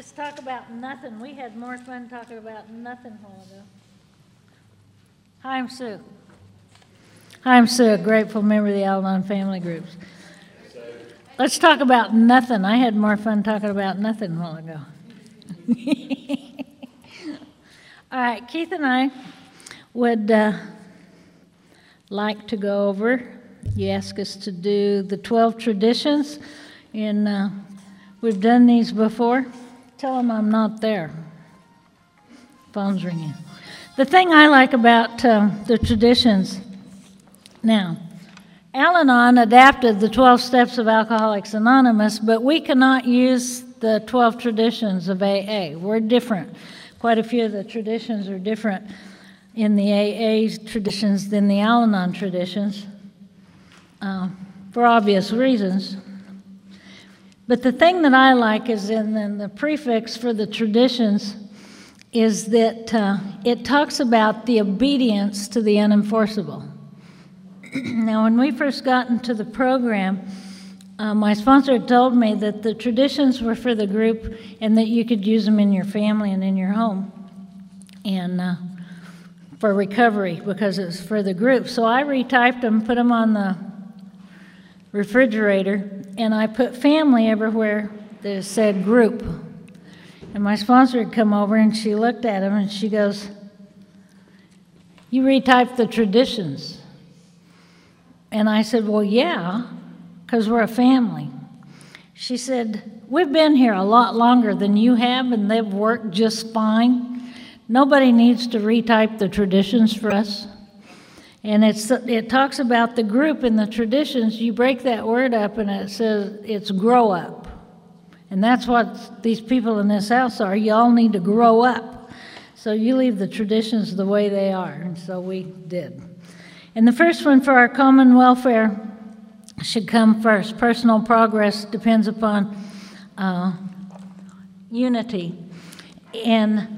Let's talk about nothing. We had more fun talking about nothing a while ago. Hi, I'm Sue. Hi, I'm Sue, a grateful member of the Al-Anon family groups. Let's talk about nothing. I had more fun talking about nothing a while ago. All right, Keith and I would like to go over. You asked us to do the 12 traditions, and we've done these before. Tell them I'm not there. Phone's ringing. The thing I like about the traditions, now, Al-Anon adapted the 12 steps of Alcoholics Anonymous, but we cannot use the 12 traditions of AA. We're different. Quite a few of the traditions are different in the AA traditions than the Al-Anon traditions, for obvious reasons. But the thing that I like is in the prefix for the traditions is that it talks about the obedience to the unenforceable. Now, when we first got into the program, my sponsor had told me that the traditions were for the group and that you could use them in your family and in your home and for recovery because it was for the group. So I retyped them, put them on the refrigerator, and I put family everywhere that said group. And my sponsor had come over and she looked at them and she goes, "You retyped the traditions." And I said, "Well, yeah, because we're a family." She said, "We've been here a lot longer than you have, and they've worked just fine. Nobody needs to retype the traditions for us." And it talks about the group in the traditions. You break that word up, and it says it's grow up. And that's what these people in this house are. You all need to grow up. So you leave the traditions the way they are, and so we did. And the first one for our common welfare should come first. Personal progress depends upon unity. And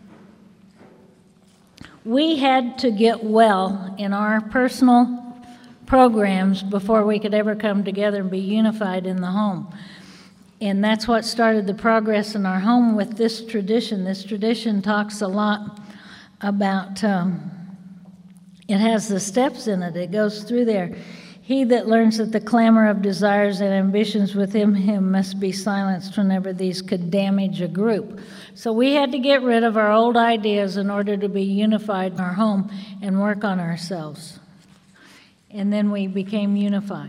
we had to get well in our personal programs before we could ever come together and be unified in the home. And that's what started the progress in our home with this tradition. This tradition talks a lot about, it has the steps in it. It goes through there. He that learns that the clamor of desires and ambitions within him must be silenced whenever these could damage a group. So we had to get rid of our old ideas in order to be unified in our home and work on ourselves. And then we became unified.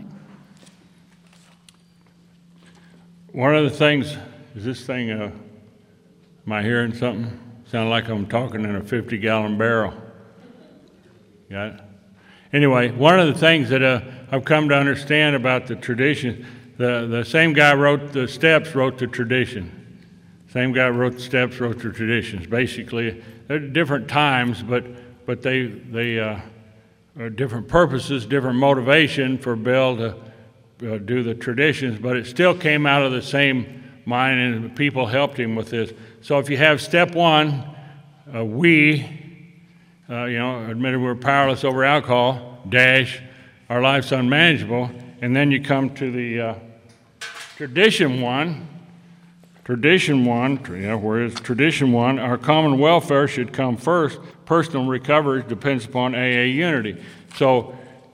One of the things, is this thing, am I hearing something? Sound like I'm talking in a 50-gallon barrel. Got it? Anyway, one of the things that I've come to understand about the tradition, the same guy wrote the steps, wrote the tradition. Same guy wrote the steps, wrote the traditions. Basically, they're different times, but they are different purposes, different motivation for Bill to do the traditions, but it still came out of the same mind, and people helped him with this. So if you have step one, admitted we're powerless over alcohol, dash, our life's unmanageable, and then you come to the tradition one, whereas tradition one, our common welfare should come first. Personal recovery depends upon AA unity. So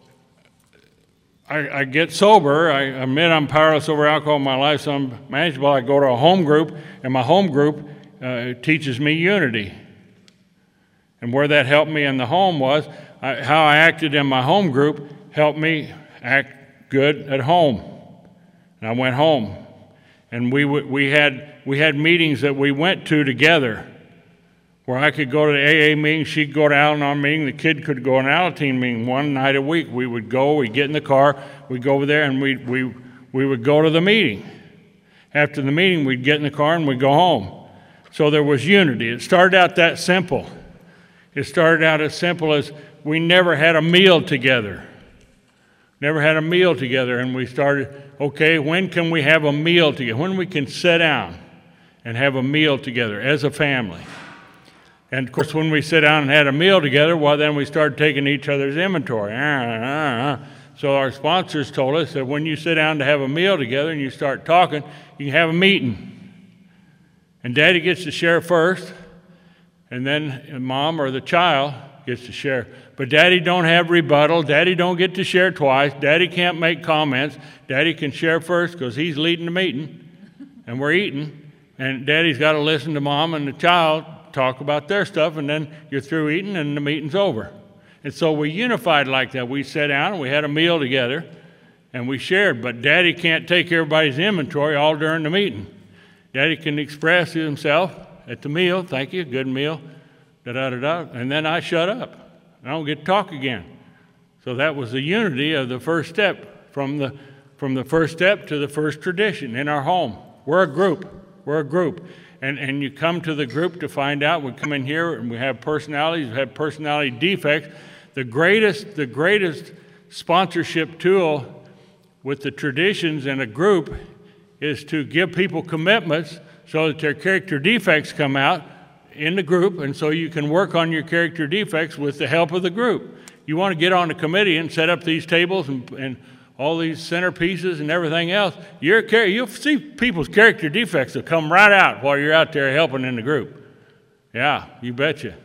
I get sober, I admit I'm powerless over alcohol, my life's unmanageable, I go to a home group, and my home group teaches me unity. And where that helped me in the home was, how I acted in my home group helped me act good at home. And I went home. And we had meetings that we went to together, where I could go to the AA meeting, she'd go to Al-Anon meeting, the kid could go to an Alateen meeting one night a week. We would go, we'd get in the car, we'd go over there, and we would go to the meeting. After the meeting, we'd get in the car and we'd go home. So there was unity. It started out that simple. It started out as simple as we never had a meal together. Never had a meal together, and we started, okay, when can we have a meal together? When we can sit down and have a meal together as a family. And, of course, when we sit down and had a meal together, well, then we started taking each other's inventory. So our sponsors told us that when you sit down to have a meal together and you start talking, you can have a meeting. And Daddy gets to share first, and then Mom or the child gets to share. But Daddy don't have rebuttal. Daddy don't get to share twice. Daddy can't make comments. Daddy can share first because he's leading the meeting, and we're eating. And Daddy's got to listen to Mom and the child talk about their stuff, and then you're through eating, and the meeting's over. And so we unified like that. We sat down, and we had a meal together, and we shared. But Daddy can't take everybody's inventory all during the meeting. Daddy can express himself at the meal. Thank you, good meal, da-da-da-da. And then I shut up. I don't get to talk again. So that was the unity of the first step, from the first step to the first tradition in our home. We're a group. We're a group. And you come to the group to find out. We come in here and we have personalities, we have personality defects. The greatest sponsorship tool with the traditions in a group is to give people commitments so that their character defects come out in the group, and so you can work on your character defects with the help of the group. You want to get on the committee and set up these tables and all these centerpieces and everything else. You'll see people's character defects will come right out while you're out there helping in the group. Yeah, you betcha.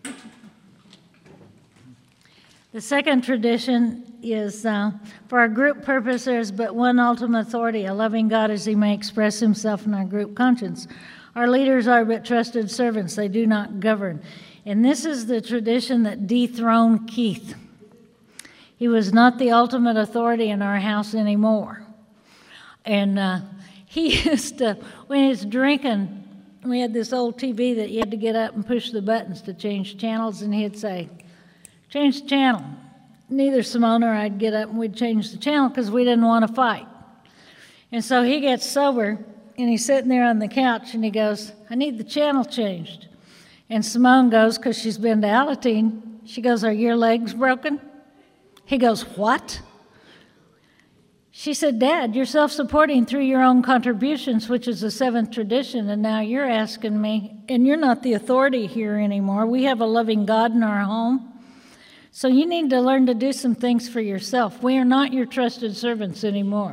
The second tradition is for our group purpose, there's but one ultimate authority, a loving God as he may express himself in our group conscience. Our leaders are but trusted servants. They do not govern. And this is the tradition that dethroned Keith. He was not the ultimate authority in our house anymore. And he used to, when he was drinking, we had this old TV that you had to get up and push the buttons to change channels, and he'd say, change the channel. Neither Simone or I'd get up and we'd change the channel because we didn't want to fight. And so he gets sober, and he's sitting there on the couch, and he goes, I need the channel changed. And Simone goes, because she's been to Alateen, she goes, are your legs broken? He goes, what? She said, Dad, you're self-supporting through your own contributions, which is the seventh tradition, and now you're asking me, and you're not the authority here anymore. We have a loving God in our home. So you need to learn to do some things for yourself. We are not your trusted servants anymore.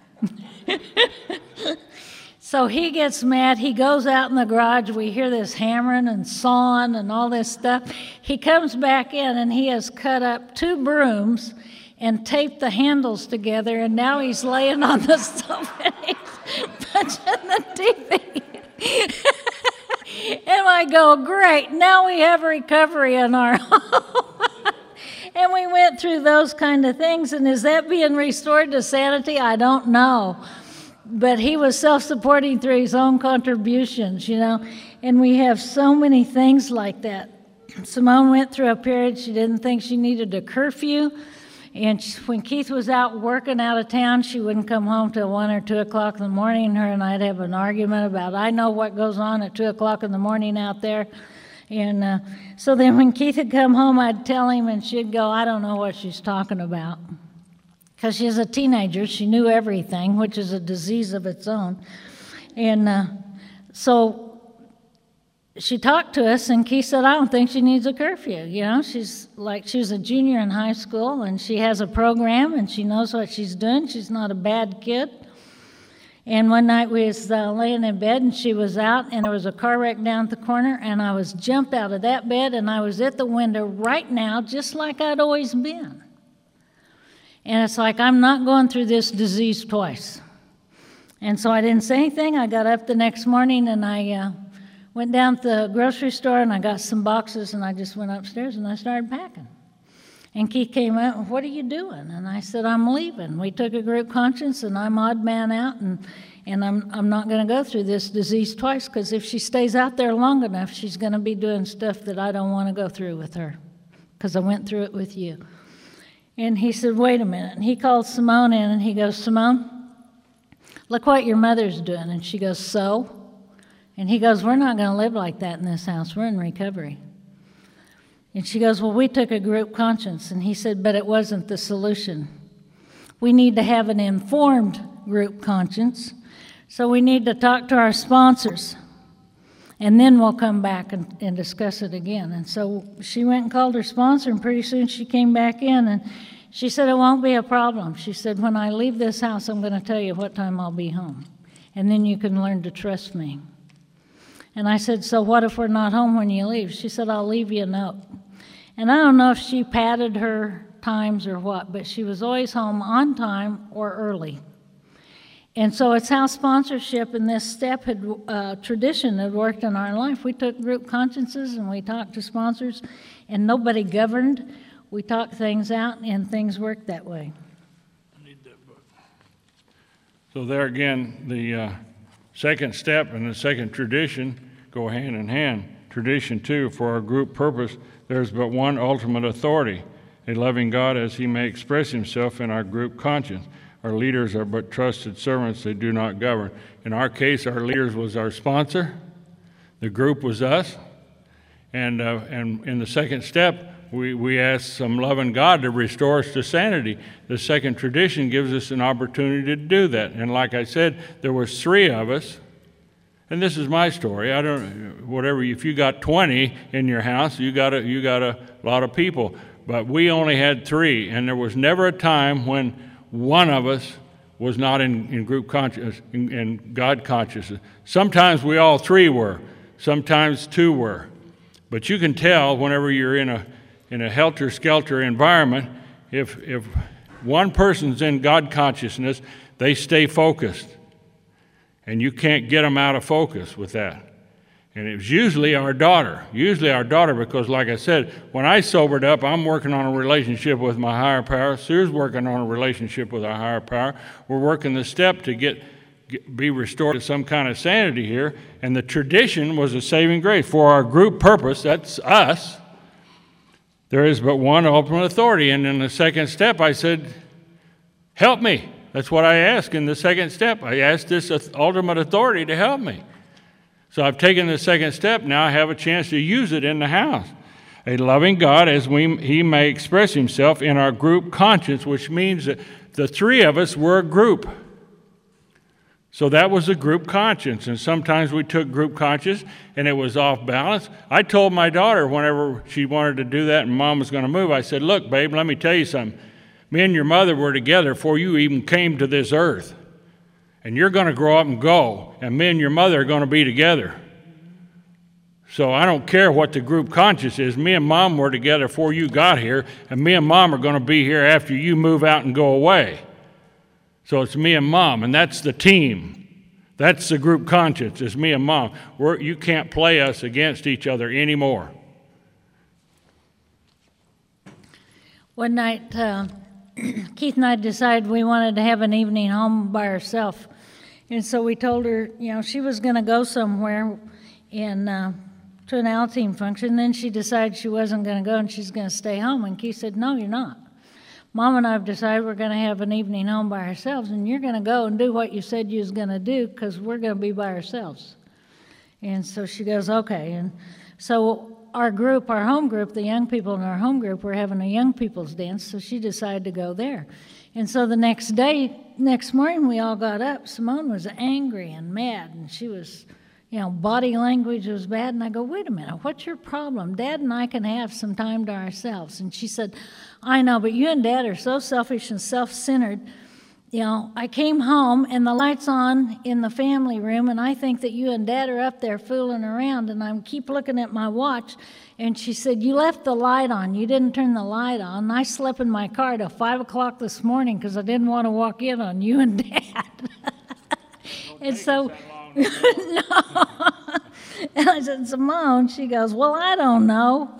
So he gets mad. He goes out in the garage. We hear this hammering and sawing and all this stuff. He comes back in, and he has cut up 2 brooms and taped the handles together, and now he's laying on the sofa and he's punching the TV. And I go, great, now we have recovery in our home. And we went through those kind of things, and is that being restored to sanity? I don't know. But he was self-supporting through his own contributions, and we have so many things like that. Simone went through a period she didn't think she needed a curfew, and when Keith was out working out of town, she wouldn't come home till 1 or 2 o'clock in the morning. Her and I'd have an argument about, I know what goes on at 2 o'clock in the morning out there. And so then when Keith would come home, I'd tell him, and she'd go, I don't know what she's talking about. Because she's a teenager, she knew everything, which is a disease of its own. And so she talked to us, and Keith said, I don't think she needs a curfew. She's like, she was a junior in high school, and she has a program, and she knows what she's doing. She's not a bad kid. And one night we was laying in bed, and she was out, and there was a car wreck down at the corner, and I was jumped out of that bed, and I was at the window right now, just like I'd always been. And it's like, I'm not going through this disease twice. And so I didn't say anything. I got up the next morning, and I went down to the grocery store, and I got some boxes, and I just went upstairs, and I started packing. And Keith came out, what are you doing? And I said, I'm leaving. We took a group conscience, and I'm odd man out, and I'm not going to go through this disease twice, because if she stays out there long enough, she's going to be doing stuff that I don't want to go through with her, because I went through it with you. And he said, wait a minute. And he called Simone in, and he goes, Simone, look what your mother's doing. And she goes, so? And he goes, we're not going to live like that in this house. We're in recovery. And she goes, well, we took a group conscience. And he said, but it wasn't the solution. We need to have an informed group conscience. So we need to talk to our sponsors. And then we'll come back and discuss it again. And so she went and called her sponsor, and pretty soon she came back in, and she said, it won't be a problem. She said, when I leave this house, I'm going to tell you what time I'll be home. And then you can learn to trust me. And I said, so what if we're not home when you leave? She said, I'll leave you a note. And I don't know if she padded her times or what, but she was always home on time or early. And so it's how sponsorship and this step tradition had worked in our life. We took group consciences and we talked to sponsors, and nobody governed. We talked things out, and things worked that way. I need that book. So there again, the second step and the second tradition go hand in hand. Tradition 2, for our group purpose, there's but one ultimate authority, a loving God as he may express himself in our group conscience. Our leaders are but trusted servants, they do not govern. In our case, our leaders was our sponsor, the group was us, and in the second step, we asked some loving God to restore us to sanity. The second tradition gives us an opportunity to do that. And like I said, there was 3 of us, and this is my story. If you got 20 in your house, you got a lot of people. But we only had 3, and there was never a time when one of us was not in group consciousness, in God consciousness. Sometimes we all 3 were, sometimes 2 were. But you can tell whenever you're in a helter-skelter environment, if one person's in God consciousness, they stay focused. And you can't get them out of focus with that. And it was usually our daughter, because like I said, when I sobered up, I'm working on a relationship with my higher power. Sue's working on a relationship with our higher power. We're working the step to be restored to some kind of sanity here. And the tradition was a saving grace. For our group purpose, that's us, there is but one ultimate authority. And in the second step, I said, help me. That's what I asked in the second step. I asked this ultimate authority to help me. So I've taken the second step. Now I have a chance to use it in the house. A loving God as he may express himself in our group conscience, which means that the 3 of us were a group. So that was a group conscience. And sometimes we took group conscience and it was off balance. I told my daughter whenever she wanted to do that and Mom was going to move, I said, look, babe, let me tell you something. Me and your mother were together before you even came to this earth. And you're going to grow up and go, and me and your mother are going to be together. So I don't care what the group conscience is. Me and Mom were together before you got here, and me and Mom are going to be here after you move out and go away. So it's me and Mom, and that's the team. That's the group conscience, it's me and Mom. You can't play us against each other anymore. One night, Keith and I decided we wanted to have an evening home by ourselves. And so we told her, she was going to go somewhere to an Al-Team function. Then she decided she wasn't going to go and she's going to stay home. And Keith said, no, you're not. Mom and I have decided we're going to have an evening home by ourselves, and you're going to go and do what you said you was going to do because we're going to be by ourselves. And so she goes, okay. And so our group, our home group, the young people in our home group were having a young people's dance, so she decided to go there. And so the next morning, we all got up. Simone was angry and mad, and she was, body language was bad. And I go, wait a minute, what's your problem? Dad and I can have some time to ourselves. And she said, I know, but you and Dad are so selfish and self-centered. I came home and the light's on in the family room, and I think that you and Dad are up there fooling around, and I keep looking at my watch. And she said, you left the light on. You didn't turn the light on. And I slept in my car till 5 o'clock this morning because I didn't want to walk in on you and Dad. And so, no. And I said, Simone, she goes, well, I don't know.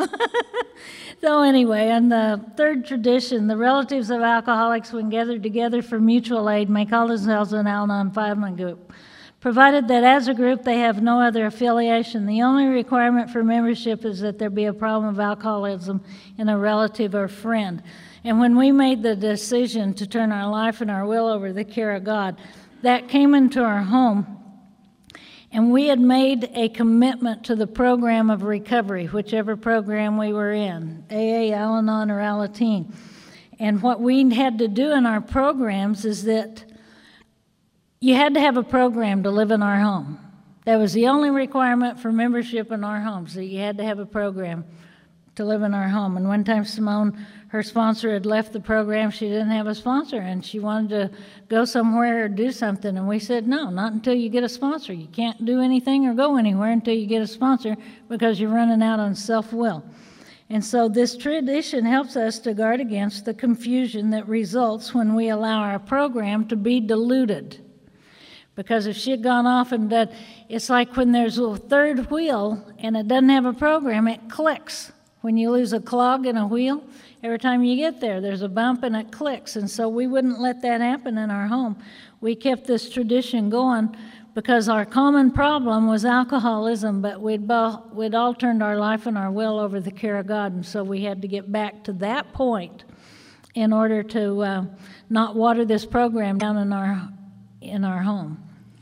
So anyway, and the third tradition, the relatives of alcoholics, when gathered together for mutual aid, may call themselves an Al-Anon five-man group, provided that as a group they have no other affiliation. The only requirement for membership is that there be a problem of alcoholism in a relative or friend. And when we made the decision to turn our life and our will over to the care of God, that came into our home. And we had made a commitment to the program of recovery, whichever program we were in, AA, Al-Anon, or Alateen. And what we had to do in our programs is that you had to have a program to live in our home. That was the only requirement for membership in our homes, that you had to have a program to live in our home. And one time Simone, her sponsor, had left the program. She didn't have a sponsor, and she wanted to go somewhere or do something. And we said, no, not until you get a sponsor. You can't do anything or go anywhere until you get a sponsor, because you're running out on self-will. And so this tradition helps us to guard against the confusion that results when we allow our program to be diluted. Because if she had gone off and done, it's like when there's a third wheel and it doesn't have a program, it clicks. When you lose a clog in a wheel, every time you get there, there's a bump and it clicks. And so we wouldn't let that happen in our home. We kept this tradition going because our common problem was alcoholism, but we'd all turned our life and our will over the care of God. And so we had to get back to that point in order to not water this program down in our home.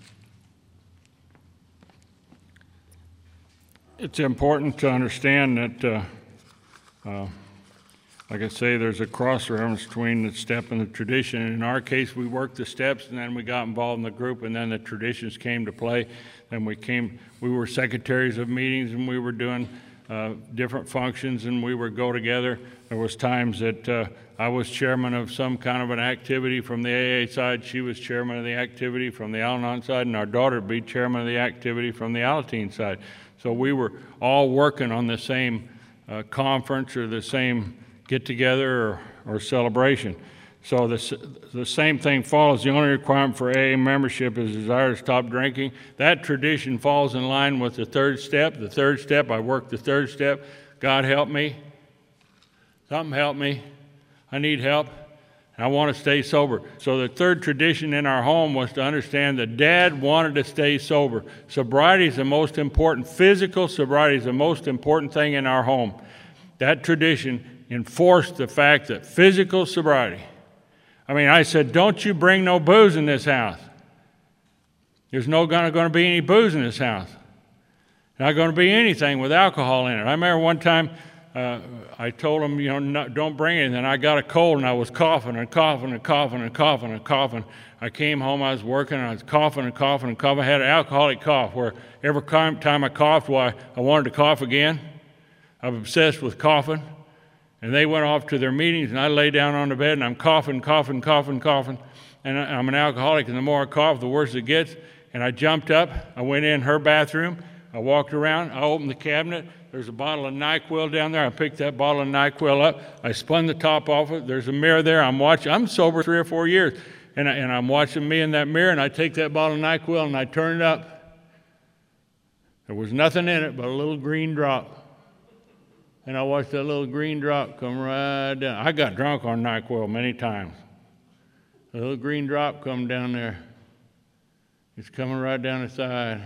It's important to understand that, like I say, there's a cross-reference between the step and the tradition. In our case, we worked the steps, and then we got involved in the group, and then the traditions came to play. Then we were secretaries of meetings, and we were doing different functions, and we would go together. There was times that I was chairman of some kind of an activity from the AA side. She was chairman of the activity from the Al-Anon side, and our daughter would be chairman of the activity from the Alateen side. So we were all working on the same conference or the same get-together or celebration. So the same thing follows. The only requirement for AA membership is desire to stop drinking. That tradition falls in line with the third step. The third step, I worked the third step. God help me. Something help me. I need help. I want to stay sober. So the third tradition in our home was to understand that Dad wanted to stay sober. Sobriety is the most important. Physical sobriety is the most important thing in our home. That tradition enforced the fact that physical sobriety. I mean, I said, don't you bring no booze in this house. There's no going to be any booze in this house. Not going to be anything with alcohol in it. I remember one time I told them, no, don't bring it. And then I got a cold and I was coughing and coughing and coughing and coughing and coughing. I came home, I was working, and I was coughing and coughing and coughing. I had an alcoholic cough where every time I coughed, I wanted to cough again. I'm obsessed with coughing. And they went off to their meetings, and I lay down on the bed, and I'm coughing, coughing, coughing, coughing. And I'm an alcoholic, and the more I cough, the worse it gets. And I jumped up. I went in her bathroom. I walked around. I opened the cabinet. There's a bottle of NyQuil down there. I picked that bottle of NyQuil up. I spun the top off it. There's a mirror there. I'm watching. I'm sober 3 or 4 years. And I'm watching me in that mirror, and I take that bottle of NyQuil, and I turn it up. There was nothing in it but a little green drop. And I watched that little green drop come right down. I got drunk on NyQuil many times. A little green drop come down there. It's coming right down the side.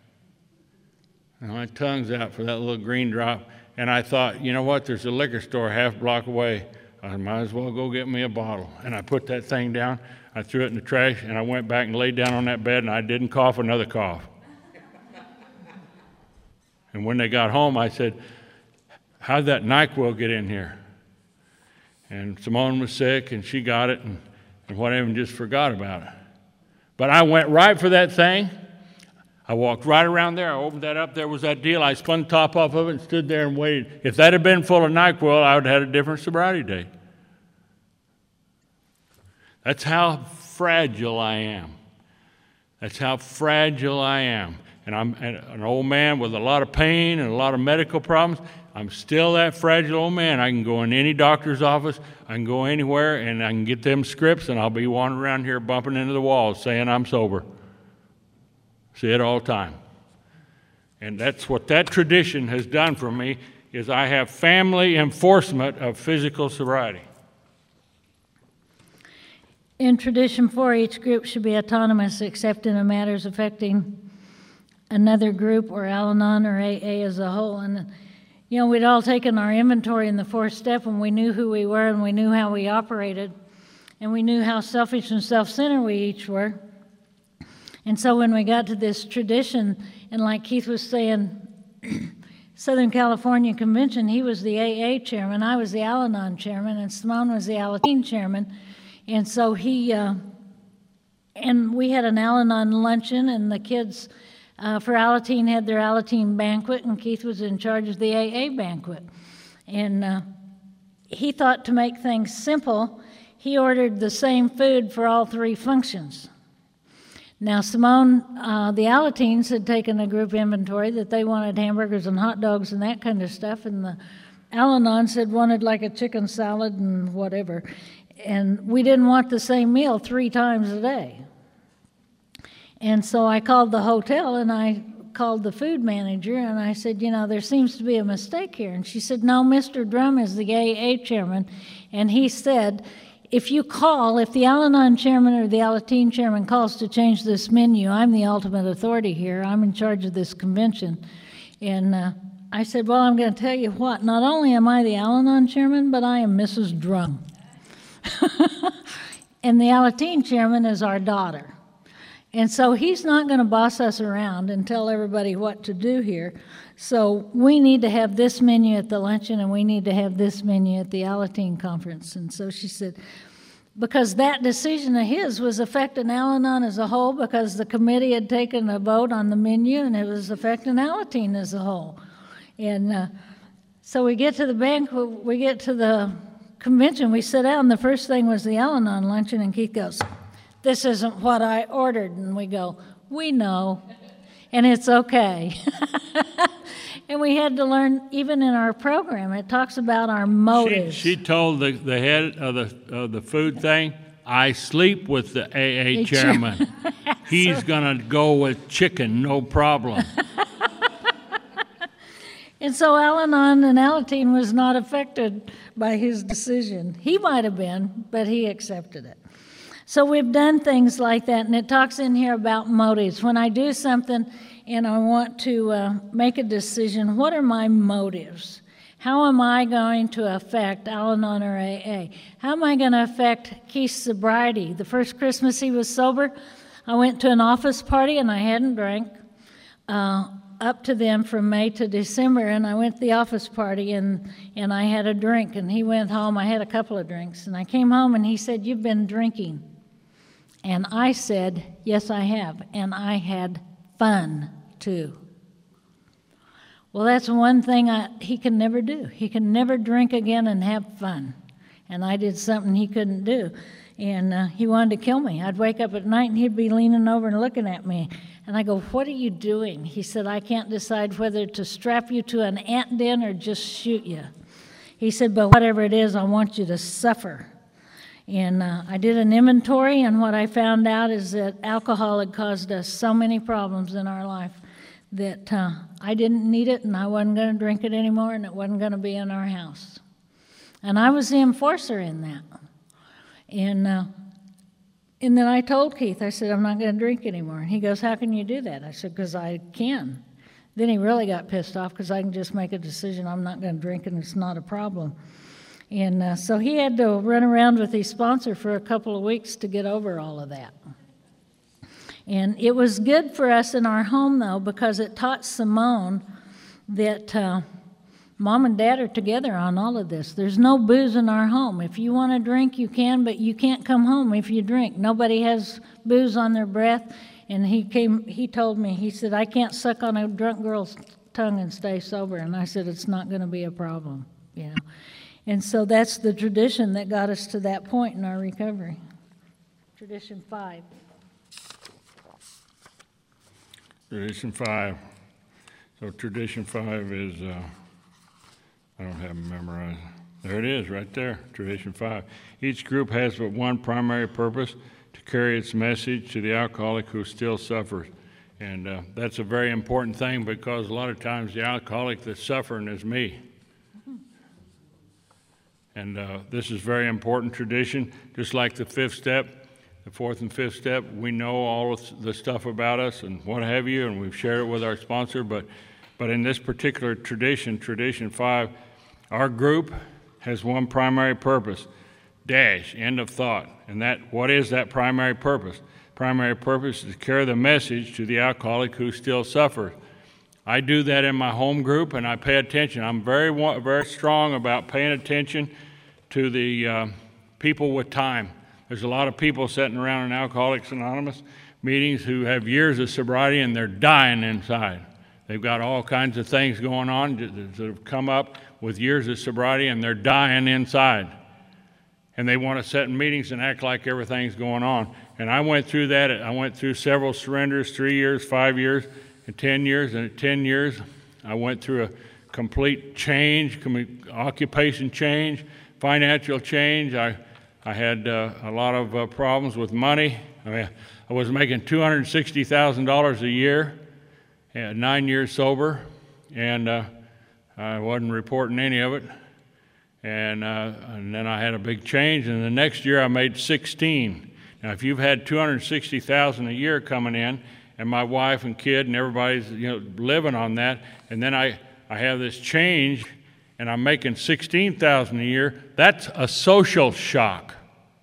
And my tongue's out for that little green drop. And I thought, you know what? There's a liquor store half block away. I might as well go get me a bottle. And I put that thing down. I threw it in the trash, and I went back and laid down on that bed, and I didn't cough another cough. And when they got home, I said, how'd that NyQuil get in here? And Simone was sick, and she got it, and whatever, and just forgot about it. But I went right for that thing. I walked right around there. I opened that up. There was that deal. I spun the top off of it and stood there and waited. If that had been full of NyQuil, I would have had a different sobriety date. That's how fragile I am. That's how fragile I am. And I'm an old man with a lot of pain and a lot of medical problems. I'm still that fragile old man. I can go in any doctor's office, I can go anywhere, and I can get them scripts, and I'll be wandering around here bumping into the walls saying I'm sober. See it all the time. And that's what that tradition has done for me, is I have family enforcement of physical sobriety. In Tradition 4, each group should be autonomous except in the matters affecting another group or Al-Anon or AA as a whole. And we'd all taken our inventory in the fourth step, and we knew who we were, and we knew how we operated, and we knew how selfish and self-centered we each were. And so when we got to this tradition, and like Keith was saying, Southern California Convention, he was the AA chairman, I was the Al-Anon chairman, and Simone was the Alateen chairman. And so and we had an Al-Anon luncheon, and the kids for Alateen had their Alateen banquet, and Keith was in charge of the AA banquet. And he thought to make things simple, he ordered the same food for all 3 functions. Now, Simone, the Alateens had taken a group inventory that they wanted hamburgers and hot dogs and that kind of stuff, and the Al-Anons had wanted like a chicken salad and whatever. And we didn't want the same meal 3 times a day. And so I called the hotel and I called the food manager and I said, you know, there seems to be a mistake here. And she said, no, Mr. Drum is the AA chairman. And he said, if you call, if the Al-Anon chairman or the Alateen chairman calls to change this menu, I'm the ultimate authority here. I'm in charge of this convention. And I said, well, I'm going to tell you what. Not only am I the Al-Anon chairman, but I am Mrs. Drum. And the Alateen chairman is our daughter. And so he's not going to boss us around and tell everybody what to do here. So we need to have this menu at the luncheon, and we need to have this menu at the Alateen conference. And so she said, because that decision of his was affecting Al-Anon as a whole, because the committee had taken a vote on the menu, and it was affecting Alateen as a whole. And so we get to the banquet, we get to the convention, we sit down, the first thing was the Al-Anon luncheon, and Keith goes, this isn't what I ordered. And we go, we know, and it's okay. And we had to learn, even in our program, it talks about our motives. She told the head of the food thing, I sleep with the AA chairman. He's going to go with chicken, no problem. And so Al-Anon and Alateen was not affected by his decision. He might have been, but he accepted it. So we've done things like that, and it talks in here about motives. When I do something and I want to make a decision, what are my motives? How am I going to affect Al-Anon or AA? How am I going to affect Keith's sobriety? The first Christmas he was sober, I went to an office party and I hadn't drank up to then from May to December, and I went to the office party and I had a drink, and he went home. I had a couple of drinks, and I came home and he said, you've been drinking. And I said, yes, I have, and I had fun too. Well, that's one thing he can never do. He can never drink again and have fun. And I did something he couldn't do. And he wanted to kill me. I'd wake up at night and he'd be leaning over and looking at me. And I go, what are you doing? He said, I can't decide whether to strap you to an ant den or just shoot you. He said, but whatever it is, I want you to suffer. And I did an inventory, and what I found out is that alcohol had caused us so many problems in our life that I didn't need it, and I wasn't going to drink it anymore, and it wasn't going to be in our house. And I was the enforcer in that. And then I told Keith, I said, I'm not going to drink anymore. And he goes, how can you do that? I said, because I can. Then he really got pissed off because I can just make a decision I'm not going to drink, and it's not a problem. And so he had to run around with his sponsor for a couple of weeks to get over all of that. And it was good for us in our home, though, because it taught Simone that Mom and Dad are together on all of this. There's no booze in our home. If you want to drink, you can, but you can't come home if you drink. Nobody has booze on their breath. And he told me, he said, I can't suck on a drunk girl's tongue and stay sober. And I said, it's not going to be a problem, you know. And so that's the tradition that got us to that point in our recovery. Tradition 5. Tradition 5. So tradition 5 is, I don't have them memorized. There it is, right there, tradition 5. Each group has but one primary purpose, to carry its message to the alcoholic who still suffers. And that's a very important thing, because a lot of times the alcoholic that's suffering is me. And this is very important tradition, just like the 5th step, the 4th and 5th step. We know all of the stuff about us and what have you, and we've shared it with our sponsor. But in this particular tradition, tradition 5, our group has one primary purpose, dash, end of thought. And what is that primary purpose? Primary purpose is to carry the message to the alcoholic who still suffers. I do that in my home group, and I pay attention. I'm very strong about paying attention to the people with time. There's a lot of people sitting around in Alcoholics Anonymous meetings who have years of sobriety, and they're dying inside. They've got all kinds of things going on that have come up with years of sobriety, and they're dying inside. And they want to sit in meetings and act like everything's going on. And I went through that. I went through several surrenders, 3 years, 5 years, and 10 years. And at 10 years, I went through a complete change, occupation change, financial change. I had a lot of problems with money. I mean, I was making $260,000 a year, 9 years sober, and I wasn't reporting any of it. And then I had a big change, and the next year I made 16. Now, if you've had $260,000 a year coming in, and my wife and kid and everybody's living on that, and then I have this change, and I'm making $16,000 a year, that's a social shock.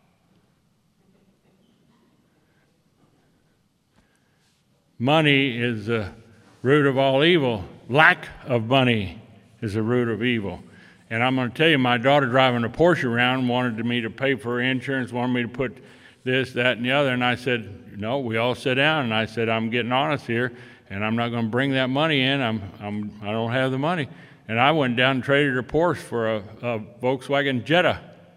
Money is the root of all evil. Lack of money is the root of evil. And I'm going to tell you, my daughter driving a Porsche around wanted me to pay for her insurance, wanted me to put this, that, and the other. And I said, no, we all sit down. And I said, I'm getting honest here, and I'm not going to bring that money in. I don't have the money. And I went down and traded her Porsche for a Volkswagen Jetta.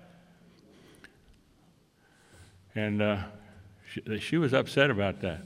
And she was upset about that.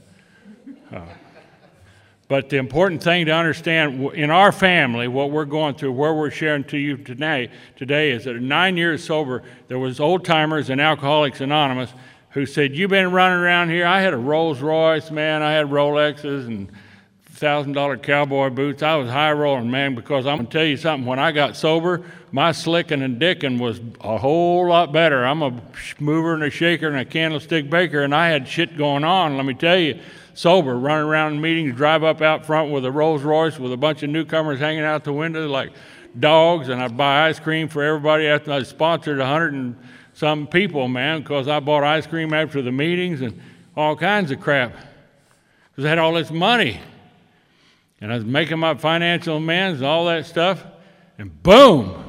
But the important thing to understand in our family, what we're going through, where we're sharing to you today is that at 9 years sober, there was old-timers and Alcoholics Anonymous who said, you've been running around here. I had a Rolls Royce, man. I had Rolexes and $1,000 cowboy boots. I was high rolling, man, because I'm going to tell you something. When I got sober, my slicking and dicking was a whole lot better. I'm a mover and a shaker and a candlestick baker, and I had shit going on, let me tell you. Sober, running around in meetings, drive up out front with a Rolls Royce with a bunch of newcomers hanging out the window like dogs, and I'd buy ice cream for everybody after I sponsored 100 and some people, man, because I bought ice cream after the meetings and all kinds of crap because I had all this money. And I was making my financial amends and all that stuff, and boom,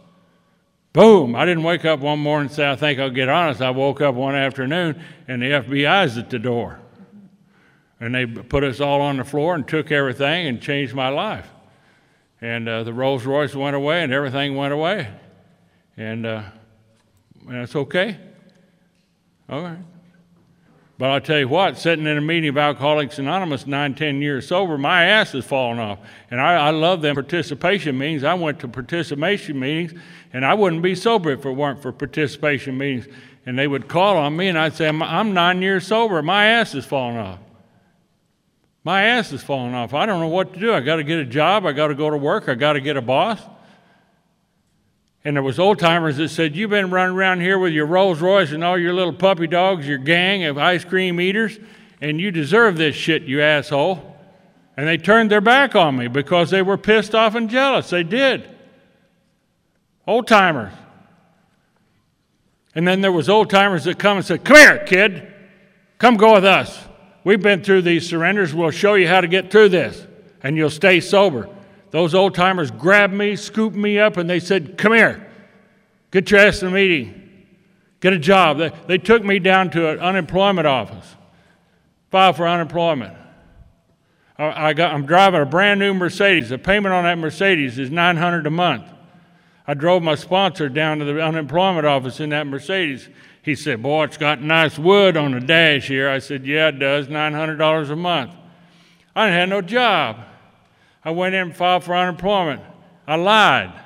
I didn't wake up one morning and say, I think I'll get honest. I woke up one afternoon, and the FBI's at the door. And they put us all on the floor and took everything and changed my life. And the Rolls Royce went away and everything went away. And it's okay. All right. But I'll tell you what, sitting in a meeting of Alcoholics Anonymous 9, 10 years sober, my ass is falling off. And I love them participation meetings. I went to participation meetings, and I wouldn't be sober if it weren't for participation meetings. And they would call on me, and I'd say, I'm 9 years sober. My ass is falling off. My ass is falling off. I don't know what to do. I got to get a job. I got to go to work. I got to get a boss. And there was old-timers that said, you've been running around here with your Rolls Royce and all your little puppy dogs, your gang of ice cream eaters, and you deserve this shit, you asshole. And they turned their back on me because they were pissed off and jealous. They did. Old-timers. And then there was old-timers that come and said, come here, kid. Come go with us. We've been through these surrenders. We'll show you how to get through this, and you'll stay sober. Those old-timers grabbed me, scooped me up, and they said, come here. Get your ass in the meeting. Get a job. They took me down to an unemployment office. File for unemployment. I'm driving a brand-new Mercedes. The payment on that Mercedes is $900 a month. I drove my sponsor down to the unemployment office in that Mercedes. He said, boy, it's got nice wood on the dash here. I said, yeah, it does, $900 a month. I didn't have no job. I went in and filed for unemployment. I lied.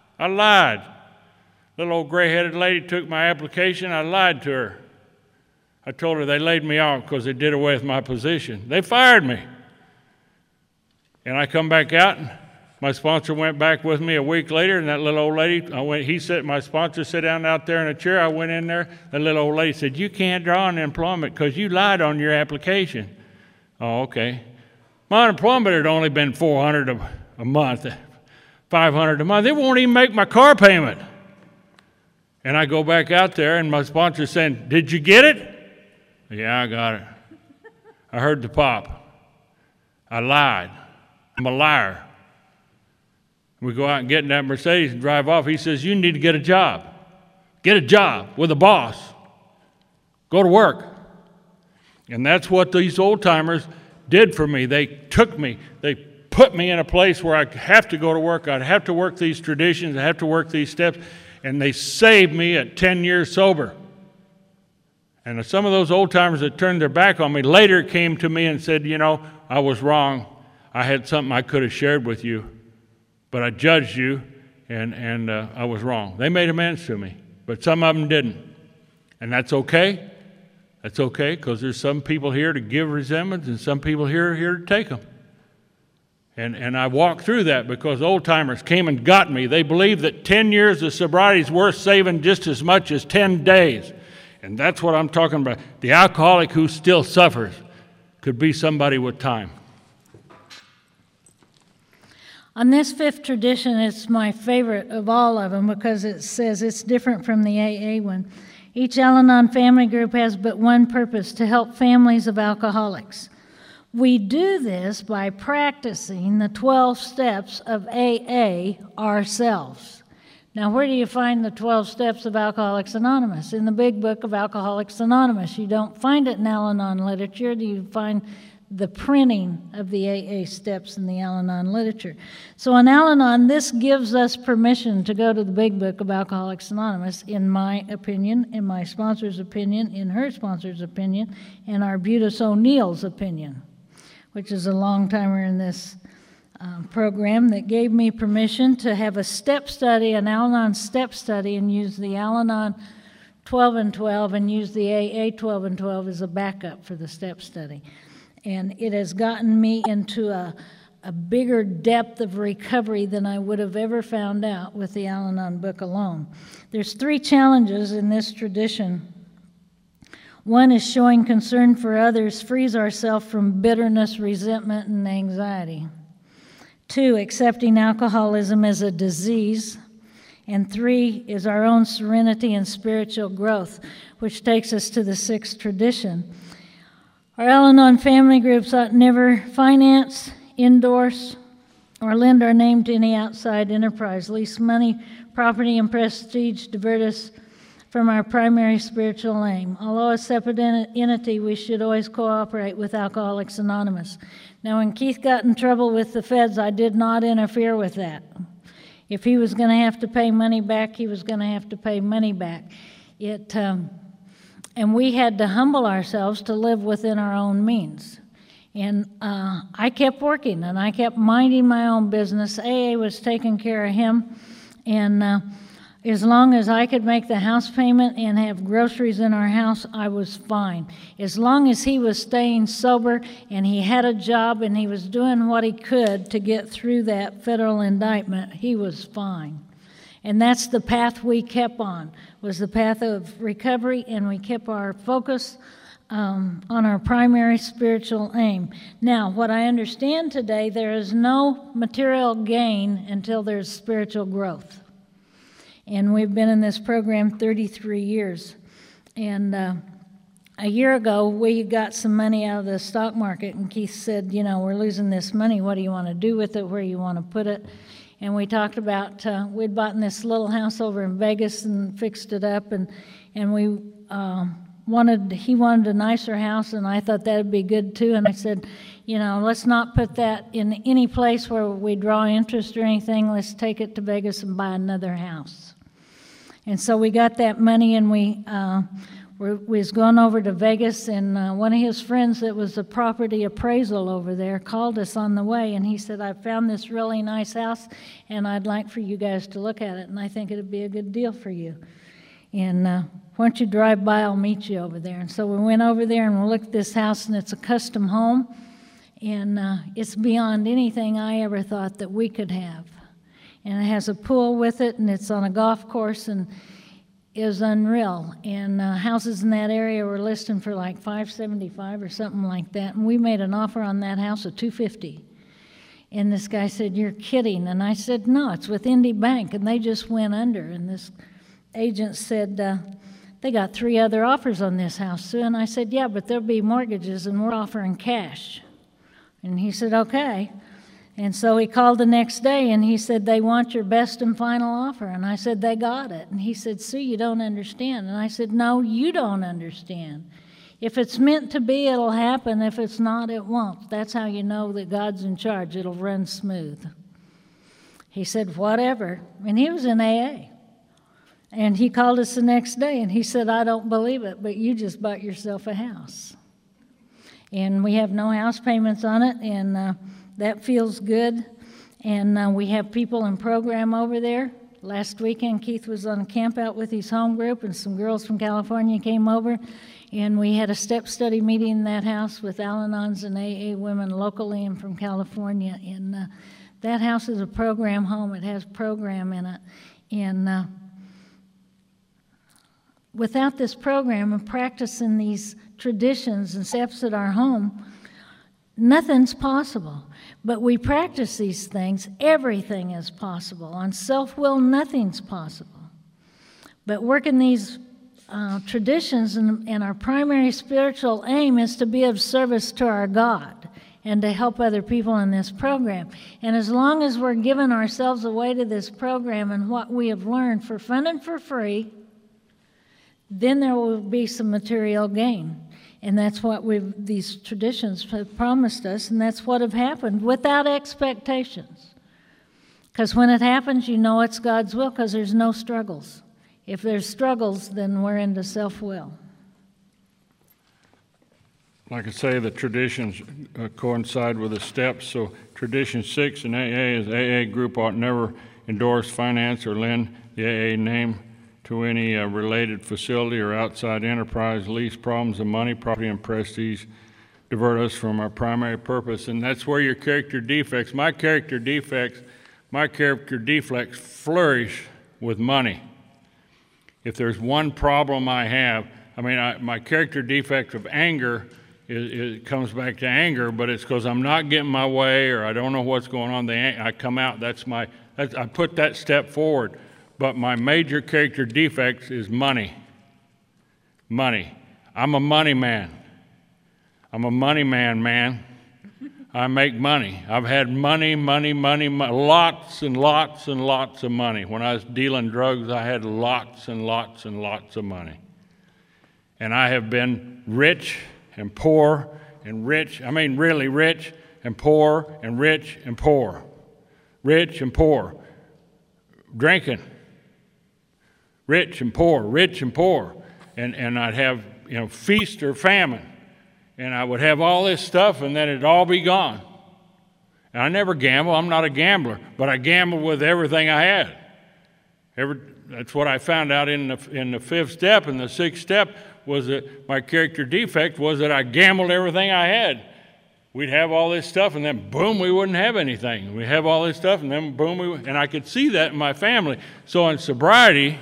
Little old gray-headed lady took my application. I lied to her. I told her they laid me off because they did away with my position. They fired me. And I come back out, and my sponsor went back with me a week later, and that little old lady, my sponsor sat down out there in a chair. I went in there. The little old lady said, you can't draw unemployment because you lied on your application. Oh, okay. My unemployment had only been $400 a month, $500 a month. They won't even make my car payment. And I go back out there, and my sponsor's saying, did you get it? Yeah, I got it. I heard the pop. I lied. I'm a liar. We go out and get in that Mercedes and drive off. He says, you need to get a job. Get a job with a boss. Go to work. And that's what these old-timers did for me. They took me. They put me in a place where I have to go to work. I'd have to work these traditions. I have to work these steps. And they saved me at 10 years sober. And some of those old-timers that turned their back on me later came to me and said, I was wrong. I had something I could have shared with you, but I judged you, and I was wrong. They made amends to me, but some of them didn't. And that's okay. That's okay, because there's some people here to give resentments and some people here to take them. And I walked through that because old-timers came and got me. They believe that 10 years of sobriety is worth saving just as much as 10 days. And that's what I'm talking about. The alcoholic who still suffers could be somebody with time. On this fifth tradition, it's my favorite of all of them because it says it's different from the AA one. Each Al-Anon family group has but one purpose: to help families of alcoholics. We do this by practicing the 12 steps of AA ourselves. Now, where do you find the 12 steps of Alcoholics Anonymous? In the big book of Alcoholics Anonymous. You don't find it in Al-Anon literature. You find the printing of the AA steps in the Al-Anon literature. So in Al-Anon, this gives us permission to go to the big book of Alcoholics Anonymous, in my opinion, in my sponsor's opinion, in her sponsor's opinion, and Arbutus O'Neill's opinion, which is a long-timer in this program, that gave me permission to have a step study, an Al-Anon step study, and use the Al-Anon 12 and 12 and use the AA 12 and 12 as a backup for the step study. And it has gotten me into a bigger depth of recovery than I would have ever found out with the Al-Anon book alone. There's 3 challenges in this tradition. One is showing concern for others frees ourselves from bitterness, resentment, and anxiety. 2, accepting alcoholism as a disease. And 3 is our own serenity and spiritual growth, which takes us to the 6th tradition. Our Al-Anon family groups ought never finance, endorse, or lend our name to any outside enterprise, lease money, property, and prestige divert us from our primary spiritual aim. Although a separate entity, we should always cooperate with Alcoholics Anonymous. Now, when Keith got in trouble with the feds, I did not interfere with that. If he was going to have to pay money back, he was going to have to pay money back. And we had to humble ourselves to live within our own means. And I kept working, and I kept minding my own business. AA was taking care of him, and as long as I could make the house payment and have groceries in our house, I was fine. As long as he was staying sober and he had a job and he was doing what he could to get through that federal indictment, he was fine. And that's the path we kept on, was the path of recovery, and we kept our focus on our primary spiritual aim. Now, what I understand today, there is no material gain until there's spiritual growth. And we've been in this program 33 years. And a year ago, we got some money out of the stock market, and Keith said, we're losing this money. What do you want to do with it? Where do you want to put it? And we talked about, we'd bought in this little house over in Vegas and fixed it up, and we he wanted a nicer house, and I thought that'd be good too. And I said, let's not put that in any place where we draw interest or anything. Let's take it to Vegas and buy another house. And so we got that money, and we was going over to Vegas, and one of his friends that was a property appraisal over there called us on the way, and he said, I found this really nice house, and I'd like for you guys to look at it, and I think it'd be a good deal for you. And why don't you drive by, I'll meet you over there. And so we went over there, and we looked at this house, and it's a custom home, and it's beyond anything I ever thought that we could have. And it has a pool with it, and it's on a golf course, and it was unreal. And houses in that area were listing for like $575 or something like that. And we made an offer on that house of $250. And this guy said, "You're kidding." And I said, "No, it's with Indy Bank, and they just went under." And this agent said, "They got 3 other offers on this house, Sue." And I said, "Yeah, but there'll be mortgages, and we're offering cash." And he said, "Okay." And so he called the next day, and he said, "They want your best and final offer." And I said, "They got it." And he said, "Sue, you don't understand." And I said, "No, you don't understand. If it's meant to be, it'll happen. If it's not, it won't. That's how you know that God's in charge. It'll run smooth. He said, whatever. And he was in AA. And he called us the next day, and he said, I don't believe it, but you just bought yourself a house. And we have no house payments on it, and that feels good. And we have people in program over there. Last weekend, Keith was on a camp out with his home group, and some girls from California came over, and we had a step study meeting in that house with Al-Anons and AA women locally and from California. And that house is a program home. It has program in it. And without this program and practicing these traditions and steps at our home, nothing's possible. But we practice these things, everything is possible. On self-will, nothing's possible. But working these traditions and our primary spiritual aim is to be of service to our God and to help other people in this program. And as long as we're giving ourselves away to this program and what we have learned for fun and for free, then there will be some material gain. And that's what these traditions have promised us, and that's what have happened without expectations. Because when it happens, you know it's God's will because there's no struggles. If there's struggles, then we're into self-will. Like I say, the traditions coincide with the steps. So tradition 6 in AA is AA group ought never endorse, finance, or lend the AA name to any related facility or outside enterprise. Lease, problems of money, property, and prestige divert us from our primary purpose. And that's where your character defects. My character defects flourish with money. If there's one problem I have, my character defect of anger, it comes back to anger, but it's because I'm not getting my way or I don't know what's going on. I come out, I put that step forward. But my major character defect is money. Money. I'm a money man. I'm a money man. I make money. I've had money, lots and lots and lots of money. When I was dealing drugs, I had lots and lots and lots of money. And I have been rich and poor and rich. Really rich and poor and rich and poor. Rich and poor. Drinking. Rich and poor, and I'd have, feast or famine, and I would have all this stuff, and then it'd all be gone. And I never gamble. I'm not a gambler, but I gambled with everything I had. That's what I found out in the fifth step, and the sixth step was that my character defect was that I gambled everything I had. We'd have all this stuff, and then boom, we wouldn't have anything. We'd have all this stuff, and then boom, and I could see that in my family. So in sobriety,